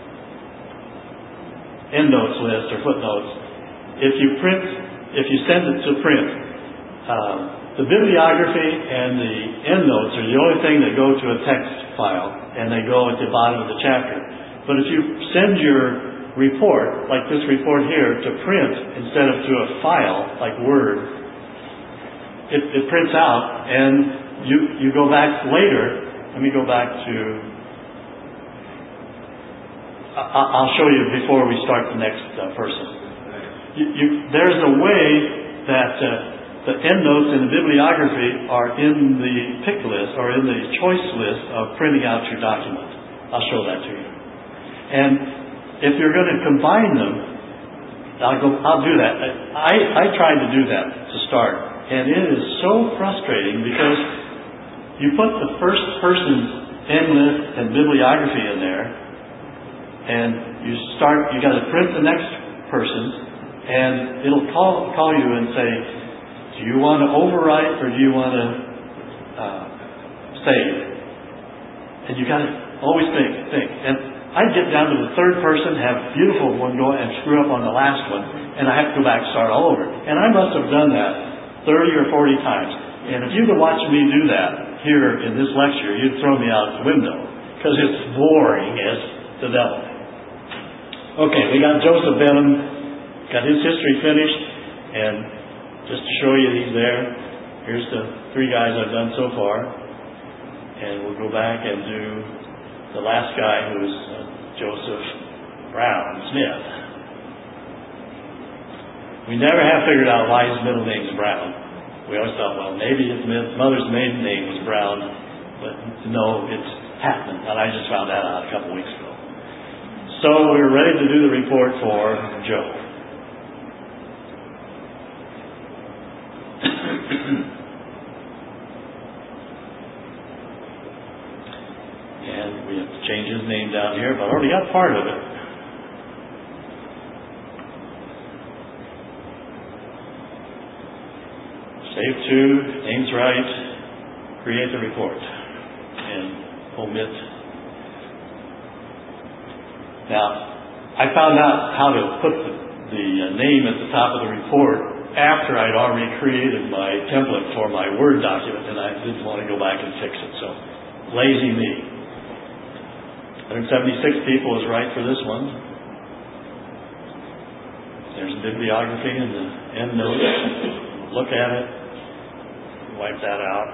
S1: endnotes list or footnotes. If you print, if you send it to print, um, the bibliography and the endnotes are the only thing that go to a text file, and they go at the bottom of the chapter. But if you send your report, like this report here, to print instead of to a file, like Word, it, it prints out, and you, you go back later. Let me go back to... I, I'll show you before we start the next uh, person. You, you, there's a way that... Uh, The endnotes and the bibliography are in the pick list or in the choice list of printing out your document. I'll show that to you. And if you're going to combine them, I'll go. I'll do that. I, I tried to do that to start, and it is so frustrating because you put the first person's end list and bibliography in there, and you start. You got to print the next person, and it'll call call you and say, do you want to overwrite or do you want to uh, save? And you got to always think, think. And I'd get down to the third person, have a beautiful one go and screw up on the last one, and I have to go back and start all over. And I must have done that thirty or forty times. And if you could watch me do that here in this lecture, you'd throw me out the window because it's boring as the devil. Okay, we got Joseph Benham, got his history finished, and just to show you he's there, here's the three guys I've done so far. And we'll go back and do the last guy, who's uh, Joseph Brown Smith. We never have figured out why his middle name's Brown. We always thought, well, maybe his mother's maiden name was Brown, but no, it's Hatman. And I just found that out a couple weeks ago. So we're ready to do the report for Joe. And we have to change his name down here, but I already got part of it. Save to, name's right, create the report, and omit. Now, I found out how to put the, the name at the top of the report after I'd already created my template for my Word document, and I didn't want to go back and fix it, so lazy me. one hundred seventy-six people is right for this one. There's a bibliography and the end notes. Look at it. Wipe that out.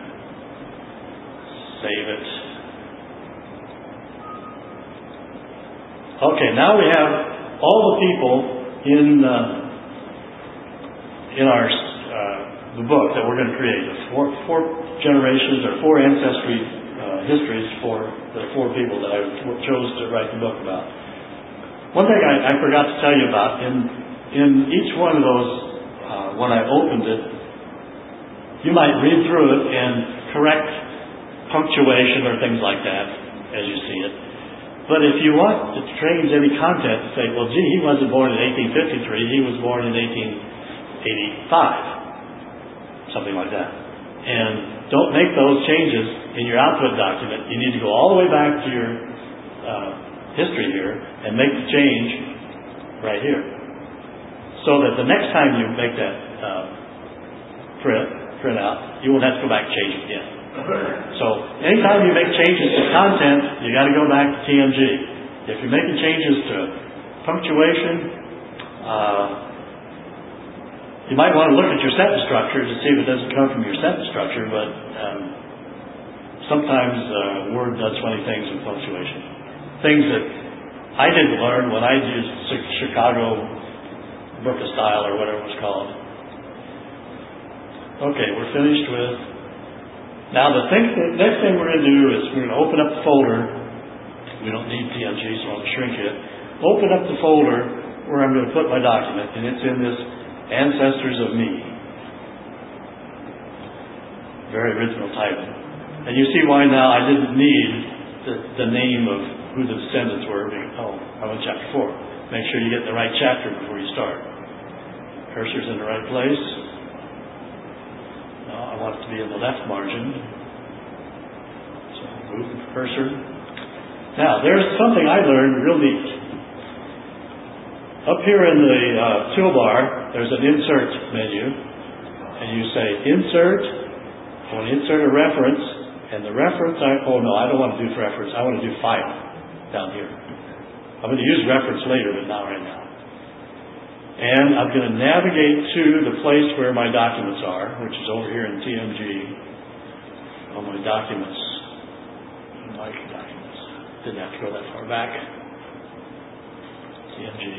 S1: Save it. Okay, now we have all the people in uh, in our uh, the book that we're going to create. The four, four generations or four ancestry uh, histories for the four people that I chose to write the book about. One thing I, I forgot to tell you about, in, in each one of those, uh, when I opened it, you might read through it and correct punctuation or things like that as you see it. But if you want to change any content, say, well, gee, he wasn't born in eighteen fifty-three, he was born in eighteen eighty-five, something like that. And don't make those changes in your output document. You need to go all the way back to your uh, history here and make the change right here. So that the next time you make that uh, print, print out, you won't have to go back and change it again. So anytime you make changes to content, you got to go back to T M G. If you're making changes to punctuation, uh, you might want to look at your sentence structure to see if it doesn't come from your sentence structure, but um, sometimes uh, Word does funny things with punctuation. Things that I didn't learn when I used Chicago Book of Style or whatever it was called. Okay, we're finished with... Now the, thing, the next thing we're going to do is we're going to open up the folder. We don't need T M G, so I'll shrink it. Open up the folder where I'm going to put my document, and it's in this Ancestors of Me. Very original title. And you see why now I didn't need the, the name of who the descendants were. Oh, I'm on chapter four. Make sure you get the right chapter before you start. Cursor's in the right place. No, I want it to be in the left margin. So move the cursor. Now, there's something I learned real neat. Up here in the uh, toolbar, there's an insert menu. And you say, insert. I want to insert a reference. And the reference, I, oh no, I don't want to do reference. I want to do file down here. I'm going to use reference later, but not right now. And I'm going to navigate to the place where my documents are, which is over here in T M G. On my documents. My documents. Didn't have to go that far back. T M G.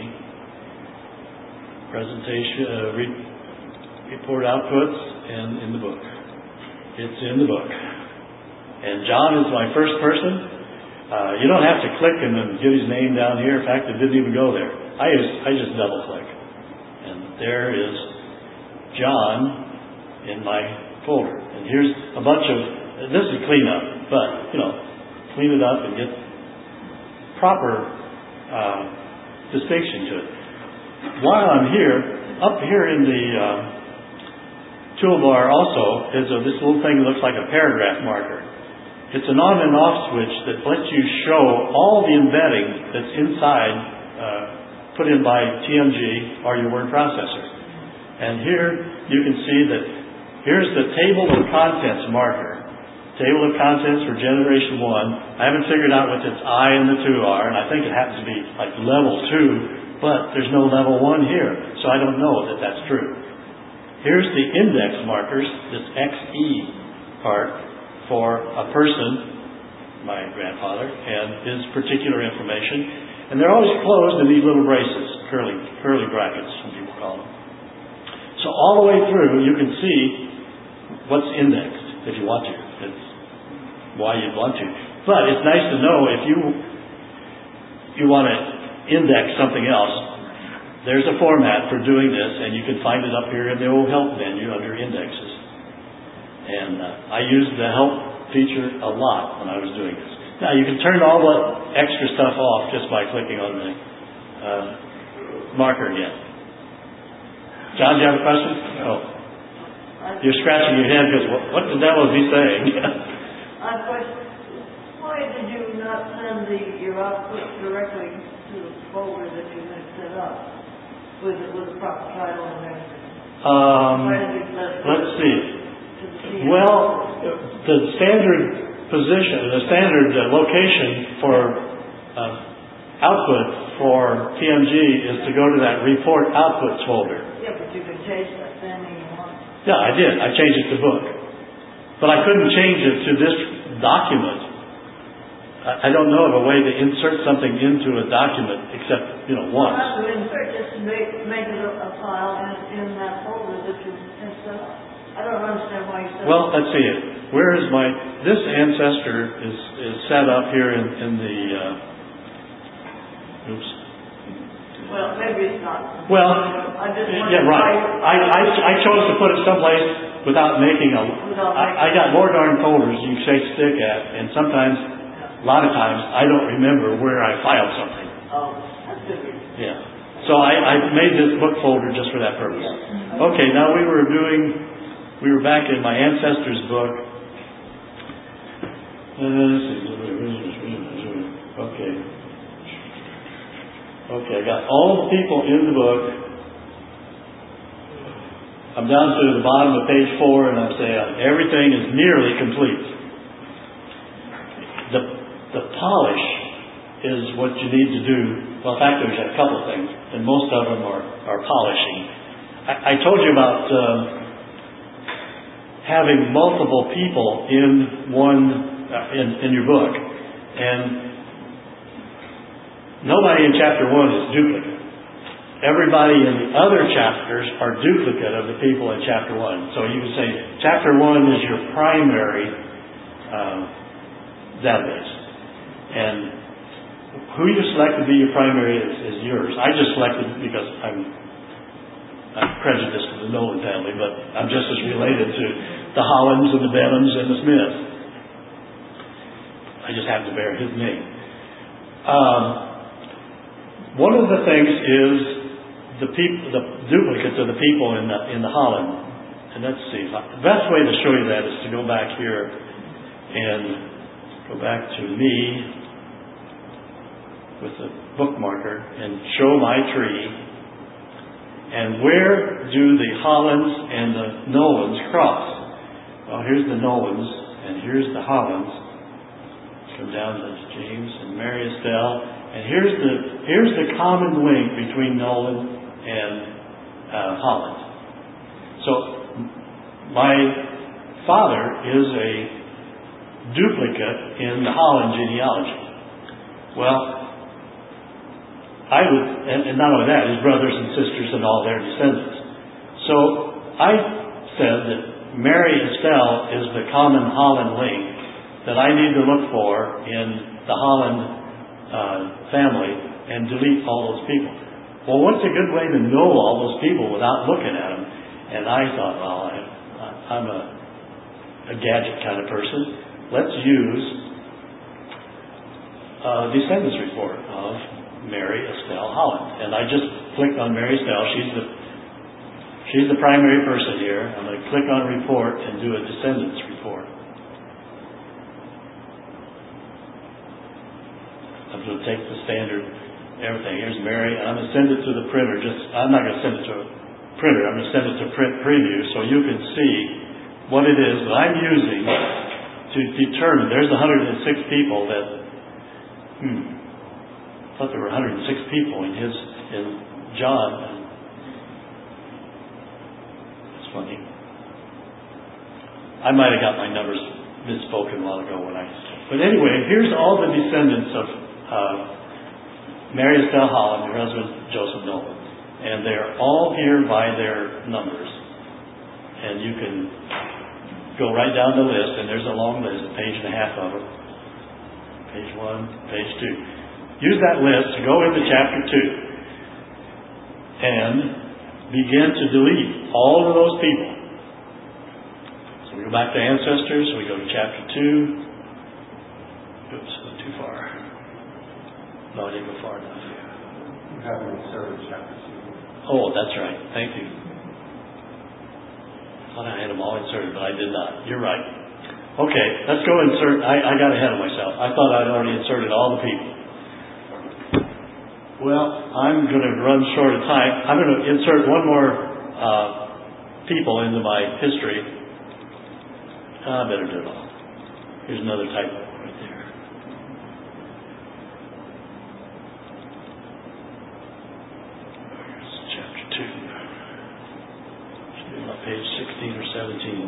S1: Presentation, uh, re report outputs, and in the book. It's in the book. And John is my first person. Uh, you don't have to click and then get his name down here. In fact, it didn't even go there. I just, I just double click. And there is John in my folder. And here's a bunch of, this is cleanup, but, you know, clean it up and get proper uh, distinction to it. While I'm here, up here in the uh, toolbar also is a, this little thing that looks like a paragraph marker. It's an on and off switch that lets you show all the embedding that's inside, uh, put in by T M G or your word processor. And here you can see that here's the table of contents marker. Table of contents for generation one. I haven't figured out what its I and the two are, and I think it happens to be like level two, but there's no level one here, so I don't know that that's true. Here's the index markers, this X E part, for a person, my grandfather, and his particular information. And they're always closed in these little braces, curly, curly brackets, some people call them. So all the way through, you can see what's indexed, if you want to. It's why you'd want to. But it's nice to know if you, you want to index something else, there's a format for doing this, and you can find it up here in the old help menu under indexes. And uh, I used the help feature a lot when I was doing this. Now, you can turn all the extra stuff off just by clicking on the uh, marker again. John, do you have a question? Oh. You're scratching your head because what, what the devil is he saying?
S6: I question, why did you not send the, your output directly to the folder that you had set up with, with the proper title and everything?
S1: Um,
S6: why did you send it
S1: let's see. Well, the standard position, the standard uh, location for uh, output for T M G is to go to that report outputs folder.
S6: Yeah, but you can change that then if you want.
S1: Yeah, I did. I changed it to book. But I couldn't change it to this document. I, I don't know of a way to insert something into a document except, you know, once.
S6: Well, to insert, just make, make it a, a file in, in that folder that you have set up. I don't understand why you said
S1: Well, let's see it. where is my, this ancestor is, is set up here in, in the, uh, oops.
S6: Well, maybe it's not.
S1: Well,
S6: I just wanted
S1: yeah,
S6: to
S1: right.
S6: try-
S1: I, I, I chose to put it someplace without making a,
S6: Without
S1: I, I got more darn folders you can shake stick at, and sometimes, a lot of times, I don't remember where I filed something.
S6: Oh, that's good.
S1: Yeah. So I, I made this book folder just for that purpose. Okay, now we were doing, we were back in my ancestors book. Uh, let's see. Okay. Okay, I got all the people in the book. I'm down to the bottom of page four, and I'm saying everything is nearly complete. The the polish is what you need to do. Well, in fact, there's a couple of things, and most of them are, are polishing. I, I told you about um, having multiple people in one uh, in, in your book, and nobody in chapter one is duplicate. Everybody in the other chapters are duplicate of the people in chapter one. So you can say chapter one is your primary uh, database. And who you select to be your primary is, is yours. I just selected because I'm, I'm prejudiced to the Nolan family, but I'm just as related to the Hollands and the Benhams and the Smiths. I just happen to bear his name. Um, One of the things is the people, the duplicates of the people in the in the Holland. And let's see. The best way to show you that is to go back here and go back to me with a bookmarker and show my tree. And where do the Hollands and the Nolans cross? Well, here's the Nolans and here's the Hollands. Come down to James and Mary Estelle. And here's the here's the common link between Nolan and uh, Holland. So my father is a duplicate in the Holland genealogy. Well, I would, and, and not only that, his brothers and sisters and all their descendants. So I said that Mary Estelle is the common Holland link that I need to look for in the Holland Uh, family and delete all those people. Well, what's a good way to know all those people without looking at them? And I thought, well, I, I'm a, a gadget kind of person. Let's use a descendants report of Mary Estelle Holland. And I just clicked on Mary Estelle. She's the she's the primary person here. I'm going to click on report and do a descendants report. I'm going to take the standard, everything. Here's Mary, and I'm going to send it to the printer. Just I'm not going to send it to a printer. I'm going to send it to print preview so you can see what it is that I'm using to determine. There's one hundred six people that, hmm, I thought there were one hundred six people in his, in John. That's funny. I might have got my numbers misspoken a while ago when I, but anyway, here's all the descendants of Uh, Mary Estelle Holland, her husband Joseph Nolan, and they are all here by their numbers. And you can go right down the list, and there's a long list, a page and a half of them. Page one, page two. Use that list to go into chapter two and begin to delete all of those people. So we go back to ancestors, we go to chapter two. Oops, went too far. No, I didn't go far enough.
S4: You haven't inserted chapter two.
S1: Oh, that's right. Thank you. I thought I had them all inserted, but I did not. You're right. Okay, let's go insert. I, I got ahead of myself. I thought I'd already inserted all the people. Well, I'm going to run short of time. I'm going to insert one more uh, people into my history. I better do it all. Here's another typo right there. Page sixteen or seventeen.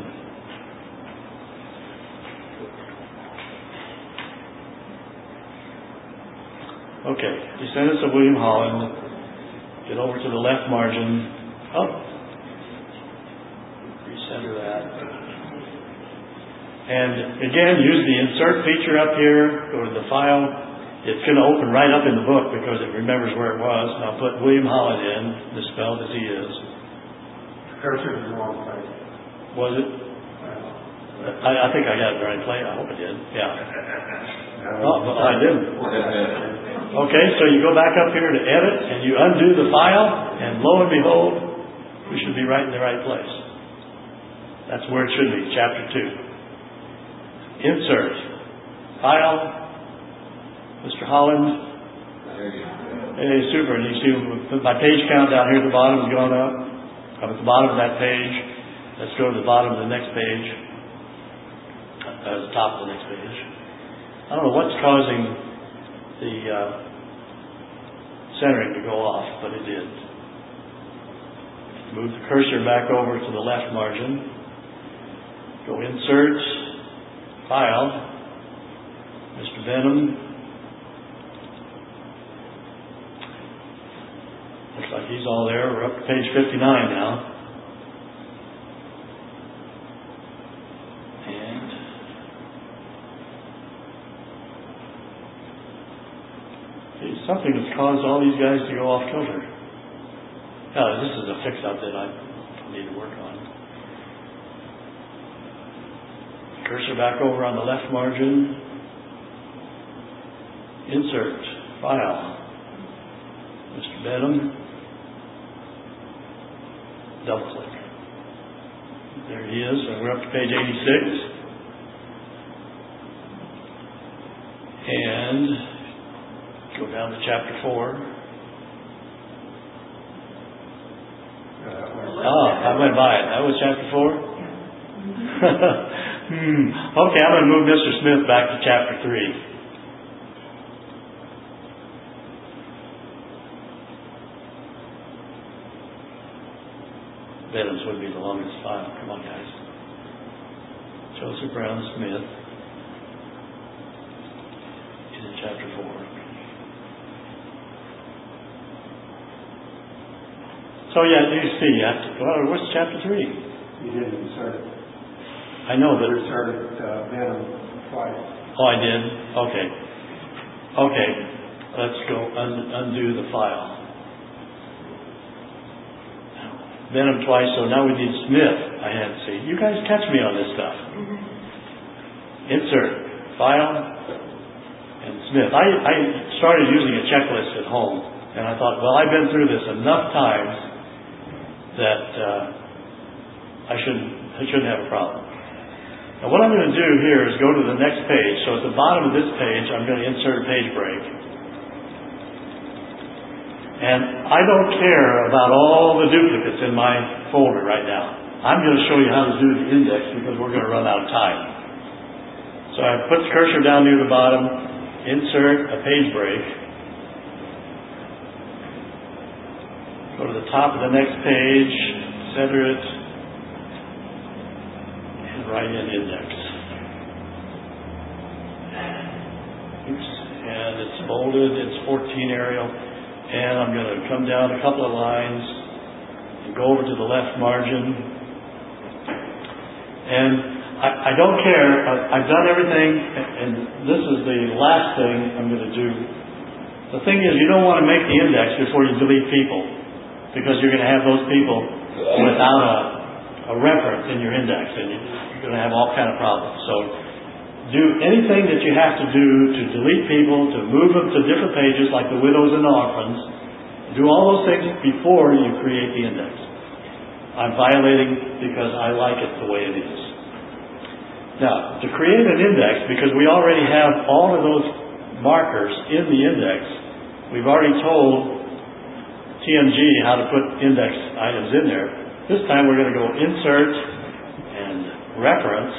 S1: Okay, descendants of William Holland. Get over to the left margin. Oh, recenter that. And again, use the insert feature up here, go to the file. It's going to open right up in the book because it remembers where it was. And I'll put William Holland in, misspelled as he is.
S4: Cursor is in the wrong place.
S1: Was it? I, I think I got it the right place. I hope I did. Yeah. Oh, well, I didn't. Okay, so you go back up here to edit, and you undo the file, and lo and behold, we should be right in the right place. That's where it should be, chapter two. Insert. File. Mister Holland. Hey, super. And you see my page count down here at the bottom has gone up. I'm at the bottom of that page. Let's go to the bottom of the next page. Uh, the top of the next page. I don't know what's causing the uh, centering to go off, but it did. Move the cursor back over to the left margin. Go Insert, File, Mister Benham. Looks like he's all there. We're up to page fifty-nine now. Something that's caused all these guys to go off kilter. Yeah, this is a fix-up that I need to work on. Cursor back over on the left margin. Insert. File. Mister Benham. Double click. There he is, and we're up to page eighty-six. And go down to chapter four. Oh, I went by it. That was chapter four? hmm. Okay, I'm going to move Mister Smith back to chapter three. Benham's would be the longest file. Come on, guys. Joseph Brown Smith is in chapter four. So yeah, you see, you have to, well, what's chapter three?
S4: You didn't insert it.
S1: I know, but
S4: You inserted uh, Venom twice.
S1: Oh, I did? Okay. Okay. Let's go un- undo the file. Venom twice, so now we need Smith. I had to see. You guys catch me on this stuff. Insert. File. And Smith. I, I started using a checklist at home, and I thought, well, I've been through this enough times that uh, I shouldn't I shouldn't have a problem. Now what I'm going to do here is go to the next page. So at the bottom of this page, I'm going to insert a page break. And I don't care about all the duplicates in my folder right now. I'm going to show you how to do the index because we're going to run out of time. So I put the cursor down near the bottom, insert a page break. Go to the top of the next page, center it, and write in index. Oops. And it's bolded, it's fourteen Arial. And I'm going to come down a couple of lines and go over to the left margin. And I, I don't care. I, I've done everything, and this is the last thing I'm going to do. The thing is, you don't want to make the index before you delete people, because you're going to have those people without a, a reference in your index, and you're going to have all kind of problems. So do anything that you have to do to delete people, to move them to different pages like the widows and the orphans. Do all those things before you create the index. I'm violating because I like it the way it is. Now, to create an index, because we already have all of those markers in the index, we've already told T M G how to put index items in there. This time we're going to go Insert and Reference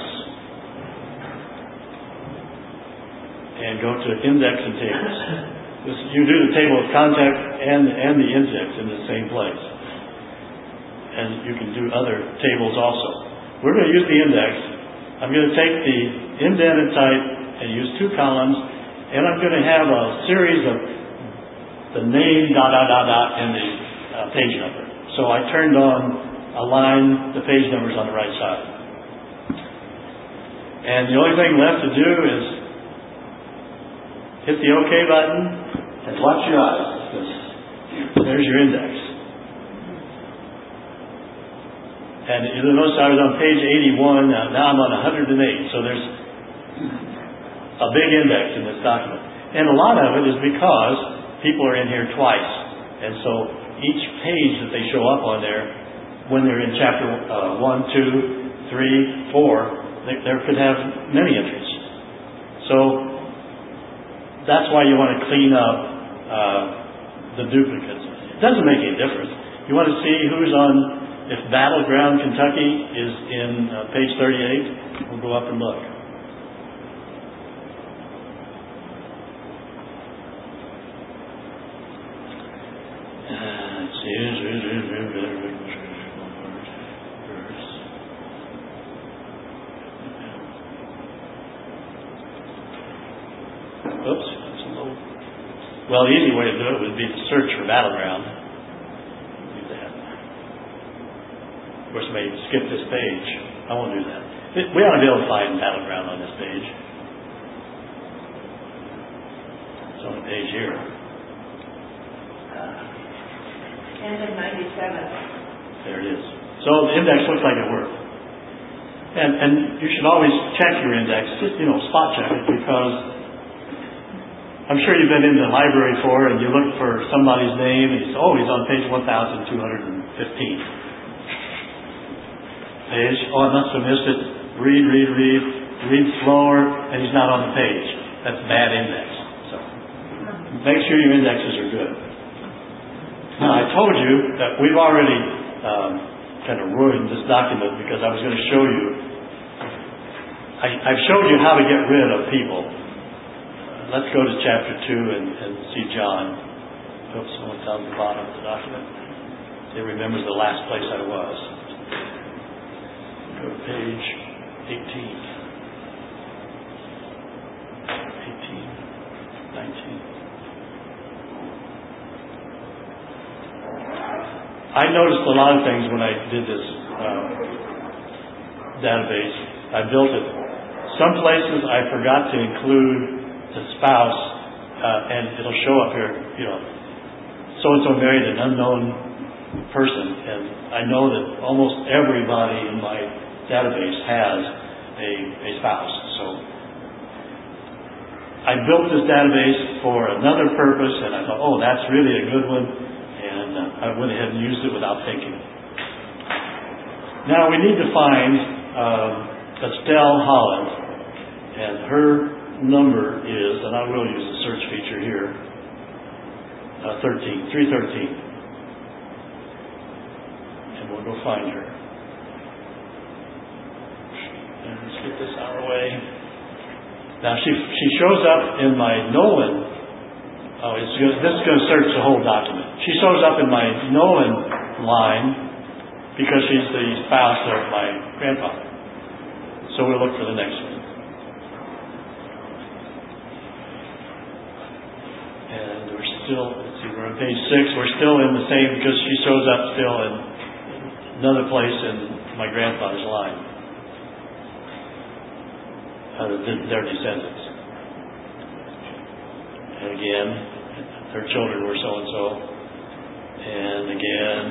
S1: and go to Index and Tables. This, you do the table of contact and, and the index in the same place. And you can do other tables also. We're going to use the index. I'm going to take the indented type and use two columns, and I'm going to have a series of the name, dot, dot, dot, dot, and the uh, page number. So I turned on align the page numbers on the right side. And the only thing left to do is hit the OK button and watch your eyes, because there's your index. And you'll notice I was on page eighty-one, now, now I'm on one hundred eight, so there's a big index in this document. And a lot of it is because people are in here twice. And so each page that they show up on there, when they're in chapter uh, one, two, three, four, they, there could have many entries. So that's why you want to clean up uh, the duplicates. It doesn't make any difference. You want to see who's on, if Battleground Kentucky is in uh, page thirty-eight, we'll go up and look. Oops, that's a low. Well, the easy way to do it would be to search for Battleground. Do that. Of course, maybe skip this page. I won't do that. We ought to be able to find Battleground on this page. It's on the page here.
S6: End of ninety-seven.
S1: There it is. So the index looks like it worked. And and you should always check your index, just, you know, spot check it, because I'm sure you've been in the library before and you look for somebody's name and it's always on page one thousand two hundred fifteen. Page, oh, I must have missed it. Read, read, read, read slower, and he's not on the page. That's bad index. So make sure your indexes are good. Now, I told you that we've already um, kind of ruined this document, because I was going to show you, I, I've showed you how to get rid of people. Uh, let's go to chapter two and, and see John. Oops, someone's on the bottom of the document. It remembers the last place I was. Go to page eighteen. eighteen, nineteen. I noticed a lot of things when I did this uh, database. I built it. Some places I forgot to include the spouse, uh, and it'll show up here, you know, so-and-so married an unknown person. And I know that almost everybody in my database has a, a spouse. So I built this database for another purpose, and I thought, oh, that's really a good one. And uh, I went ahead and used it without thinking. Now we need to find um, Estelle Holland, and her number is, and I will use the search feature here, uh, thirteen, three thirteen. And we'll go find her. And let's get this out of the way. Now she she shows up in my Nolan. Oh, it's good. This is going to search the whole document. She shows up in my Nolan line because she's the spouse of my grandfather. So we'll look for the next one. And we're still, let's see, we're on page six. We're still in the same, because she shows up still in another place in my grandfather's line. Uh, their descendants. And again, her children were so-and-so. And again,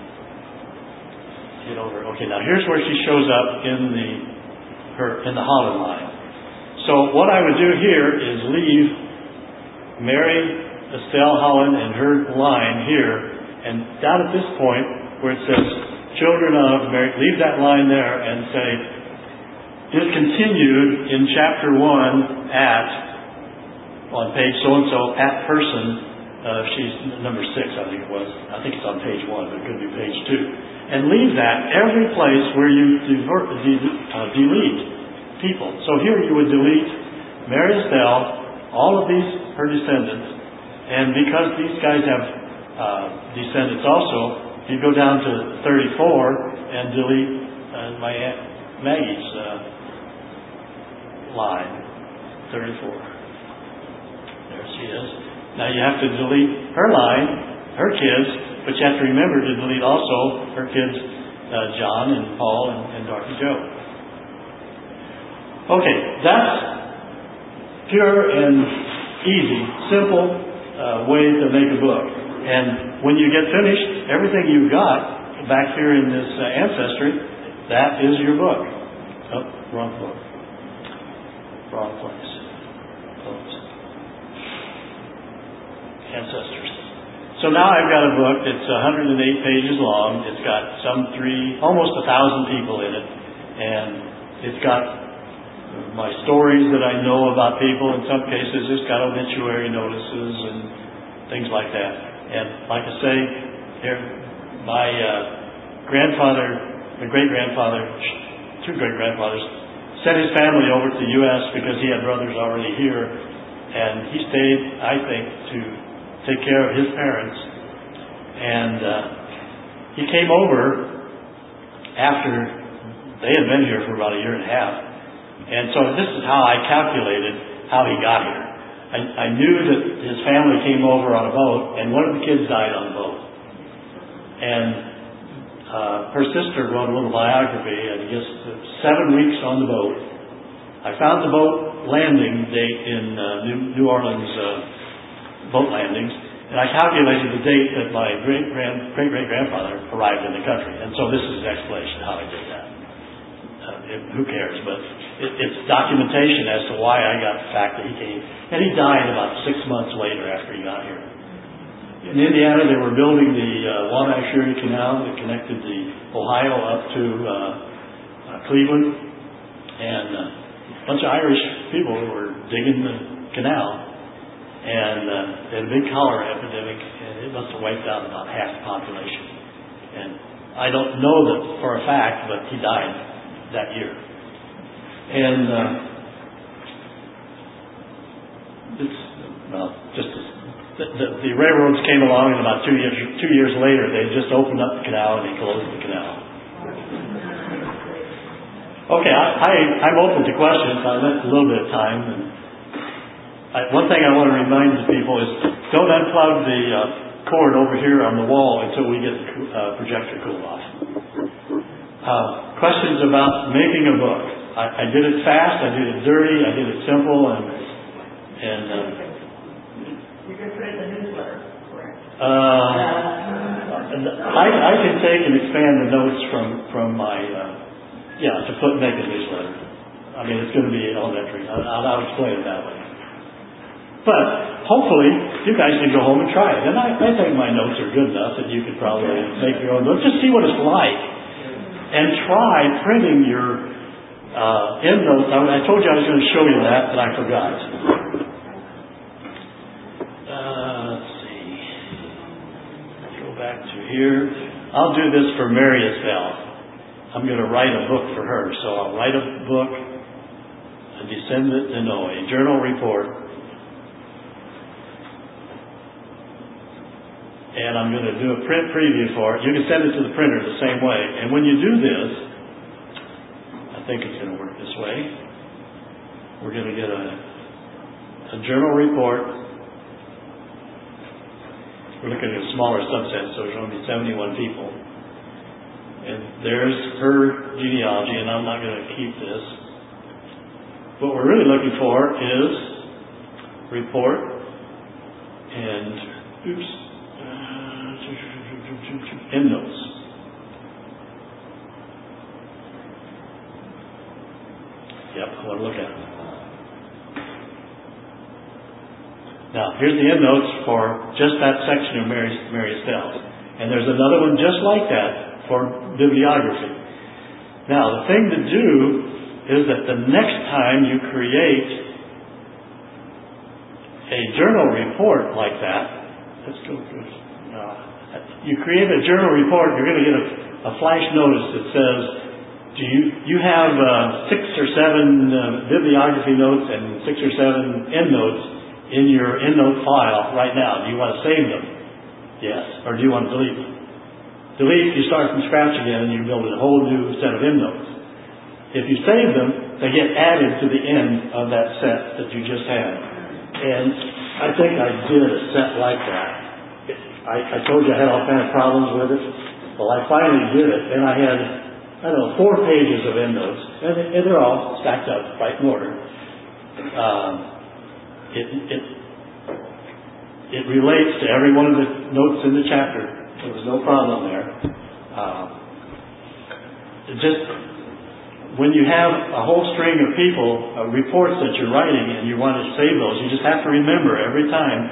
S1: get over. Okay, now here's where she shows up in the her in the Holland line. So what I would do here is leave Mary Estelle Holland and her line here, and down at this point where it says children of Mary, leave that line there and say discontinued in chapter one at, on page so-and-so, at person, uh, she's number six, I think it was. I think it's on page one, but it could be page two. And leave that every place where you divert, de, uh, delete people. So here you would delete Mary Estelle, all of these, her descendants, and because these guys have uh, descendants also, you go down to thirty-four and delete uh, my Aunt Maggie's uh, line, thirty-four. There she is. Now you have to delete her line, her kids, but you have to remember to delete also her kids, uh, John and Paul and, and Dorothy Joe. Okay, that's pure and easy, simple uh, way to make a book. And when you get finished, everything you've got back here in this uh, ancestry, that is your book. Oh, wrong book. Wrong place. Oops. Ancestors. So now I've got a book that's one hundred eight pages long. It's got some three, almost a thousand people in it. And it's got my stories that I know about people. In some cases, it's got obituary notices and things like that. And like I say, here, my uh, grandfather, my great-grandfather, two great-grandfathers, sent his family over to the U S because he had brothers already here. And he stayed, I think, to take care of his parents. And uh, he came over after they had been here for about a year and a half. And so this is how I calculated how he got here. I, I knew that his family came over on a boat, and one of the kids died on the boat. And uh, her sister wrote a little biography, and just seven weeks on the boat. I found the boat landing date in uh, New, New Orleans uh, boat landings, and I calculated the date that my great grand great great grandfather arrived in the country. And so this is an explanation how I did that. Uh, it, who cares? But it, it's documentation as to why I got the fact that he came. And he died about six months later after he got here. In Indiana, they were building the uh, Wabash Erie Canal that connected the Ohio up to uh, uh, Cleveland. And uh, a bunch of Irish people were digging the canal. And uh, they had a big cholera epidemic, and it must have wiped out about half the population. And I don't know that for a fact, but he died that year. And uh, it's, well, just as, the, the, the railroads came along, and about two years two years later, they just opened up the canal and they closed the canal. Okay, I, I, I'm open to questions. I left a little bit of time. And I, one thing I want to remind the people is don't unplug the uh, cord over here on the wall until we get the uh, projector cooled off. Uh, questions about making a book. I, I did it fast, I did it dirty, I did it simple, and and uh,
S6: You can put it in the newsletter, correct?
S1: Uh, I, I can take and expand the notes from from my uh, yeah to put make a newsletter. I mean, it's going to be elementary. I'll, I'll explain it that way. But hopefully, you guys can go home and try it. And I, I think my notes are good enough that you could probably make your own notes. Just see what it's like. And try printing your uh, end notes. I, I told you I was going to show you that, but I forgot. Uh, let's see. Let's go back to here. I'll do this for Mary Estelle. I'm going to write a book for her. So I'll write a book, A Descendant to Noe, a journal report. And I'm going to do a print preview for it. You can send it to the printer the same way. And when you do this, I think it's going to work this way. We're going to get a, a journal report. We're looking at a smaller subset, so there's only seventy-one people. And there's her genealogy, and I'm not going to keep this. What we're really looking for is report and, oops, endnotes. Yep, I want to look at them. Now, here's the endnotes for just that section of Mary, Mary Estelle. And there's another one just like that for bibliography. Now, the thing to do is that the next time you create a journal report like that, let's go through it. Uh, you create a journal report, you're going to get a, a flash notice that says, do you, you have uh, six or seven uh, bibliography notes and six or seven endnotes in your endnote file right now. Do you want to save them? Yes. Or do you want to delete them? Delete, you start from scratch again and you build a whole new set of endnotes. If you save them, they get added to the end of that set that you just had. And I think I did a set like that. I, I told you I had all kinds of problems with it. Well, I finally did it. And I had I don't know, four pages of endnotes, and, they- and they're all stacked up right in order. Um, it, it, it relates to every one of the notes in the chapter. There was no problem there. Um, it just, when you have a whole string of people, uh, reports that you're writing, and you want to save those, you just have to remember every time,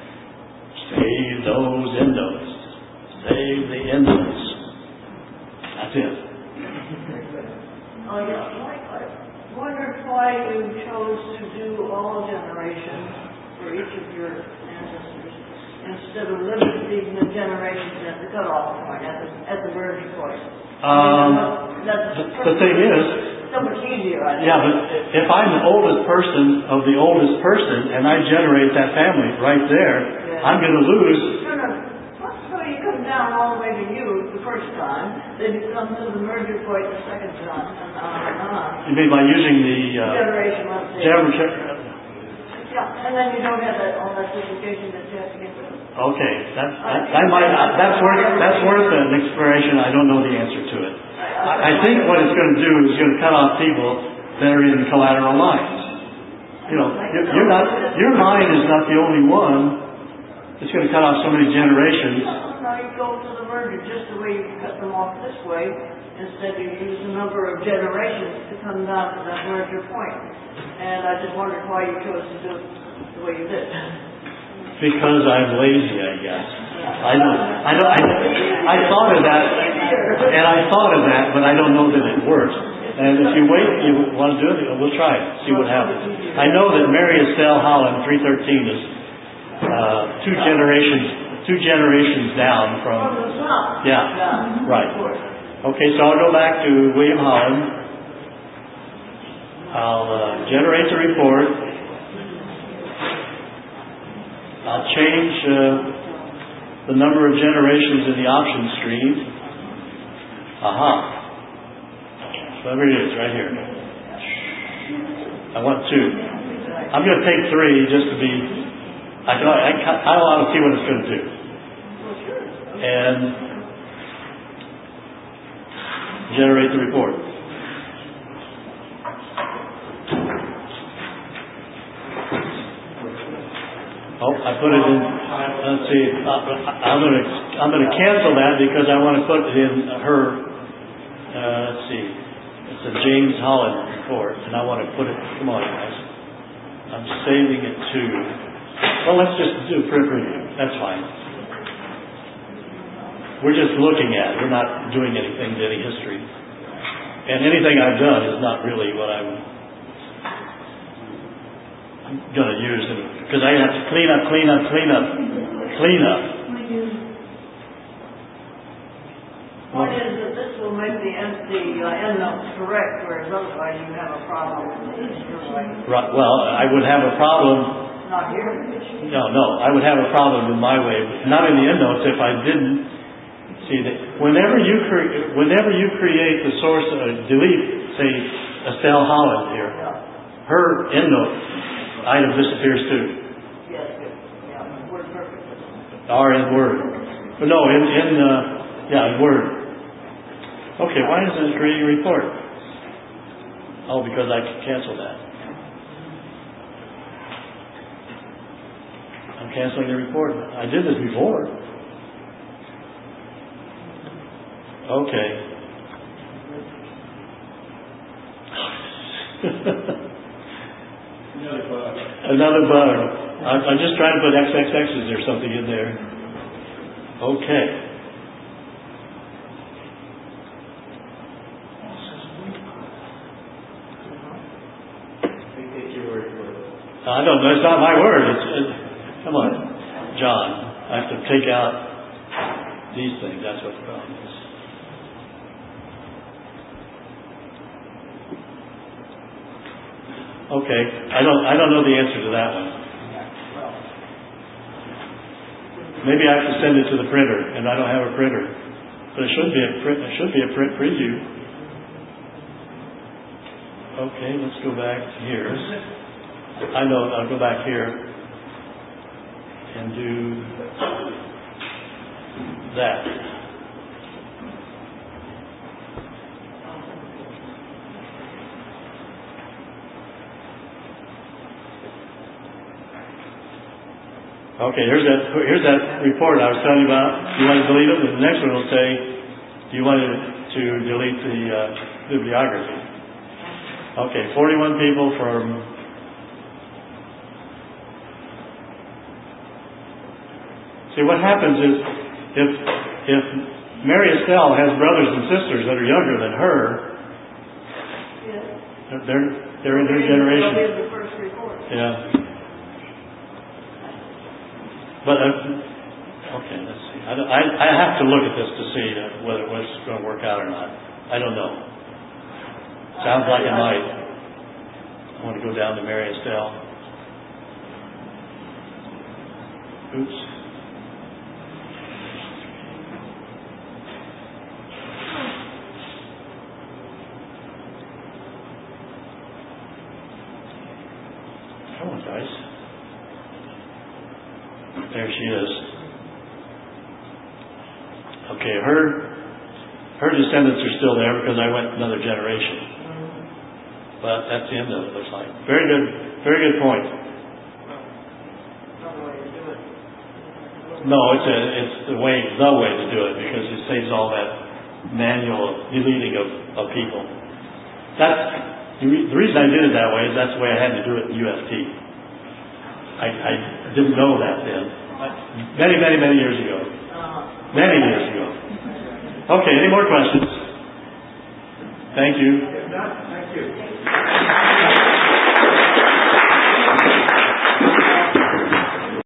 S1: save those endnotes. Save the endnotes. That's it.
S6: Oh, yeah, like, I wondered why you chose to do all generations for each of your ancestors instead of limiting the generations at the cutoff point, at the, at the merging point.
S1: Um,
S6: That's
S1: the, the thing is,
S6: so much easier, I think.
S1: yeah, but if I'm the oldest person of the oldest person and I generate that family right there,
S6: Yeah.
S1: I'm going to lose.
S6: No, no. So you come down all the way to you the first time, then you come to the merger point the second time, and on and on.
S1: You mean by using the uh,
S6: Generation, let's say.
S1: gener-
S6: Yeah, and then you don't have that, all that duplication that you have to get rid of.
S1: Okay, that, that, that might that's worth that's worth an exploration. I don't know the answer to it. I, I think what it's going to do is going to cut off people that are in collateral lines. You know, you're, you're not your line is not the only one. It's going to cut off so many generations.
S6: No, you go to the merger just the way you cut them off this way. Instead, you use the number of generations to come down to that merger point. And I just wondered why you chose to do it the way you did.
S1: Because I'm lazy, I guess. I don't. I don't. I, I thought of that, and I thought of that, but I don't know that it works. And if you wait, you want to do it, we'll try it. See what happens. I know that Mary Estelle Holland, three thirteen, is uh, two generations, two generations down from.
S6: From the south.
S1: Yeah. Right. Okay, so I'll go back to William Holland. I'll uh, generate the report. I'll change uh, the number of generations in the option stream. Aha. Whatever it is, right here. I want two. I'm going to take three just to be, I, can, I, I want to see what it's going to do. And generate the report. Oh, I put it in. Let's see. Uh, I'm going to I'm going to cancel that because I want to put it in her. Uh, let's see. It's a James Holland report, and I want to put it. Come on, guys. I'm saving it to. Well, let's just do print review. That's fine. We're just looking at it. We're not doing anything to any history, and anything I've done is not really what I'm going to use it because I have to clean up, clean up, clean up, clean up.
S6: Point is that this will make the end, the uh, end notes correct, whereas otherwise you have a problem with this.
S1: Right. Well, I would have a problem.
S6: Not here.
S1: No, no, I would have a problem in my way, not in the end notes if I didn't see that. Whenever you cre- whenever you create the source, uh, delete, say Estelle Holland here, her end note item disappears too.
S6: Yes, good. Yeah, word perfect.
S1: Or in Word. But no, in, in uh, yeah, in Word. Okay, why isn't it creating a report? Oh, because I can cancel that. I'm canceling the report. I did this before. Okay.
S4: Another bug.
S1: Another bug. I'm, I'm just trying to put X X X's or something in there. Okay.
S4: Take your word for it.
S1: I don't know. It's not my word. It's, it's come on, John. I have to take out these things. That's what the problem is. Okay. I don't. I don't know the answer to that one. Maybe I have to send it to the printer, and I don't have a printer. But it should be a print. It should be a print preview. Okay. Let's go back here. I know. I'll go back here and do that. Okay, here's that, here's that report I was telling you about. You want to delete it? The next one will say, do you want to delete the uh, bibliography? Okay, forty-one people from... See, what happens is, if, if Mary Estelle has brothers and sisters that are younger than her,
S6: Yeah.
S1: they're, they're in her generation.
S6: They'll be the first report.
S1: Yeah. But, uh, okay, let's see. I, I, I have to look at this to see uh, whether it's going to work out or not. I don't know. Sounds like it might. I want to go down to Mary Estelle. Oops. Come on, guys. There she is. Okay, her her descendants are still there because I went another generation. But that's the end of it, looks like. Very good, very good point.
S6: Another way to do it.
S1: No, it's a, it's the way, the way to do it because it saves all that manual deleting of, of people. That's the, re, the reason I did it that way is that's the way I had to do it in U F T. I, I didn't know that then. Many, many, many years ago. Many years ago. Okay, any more questions? Thank you.
S4: If not, thank you.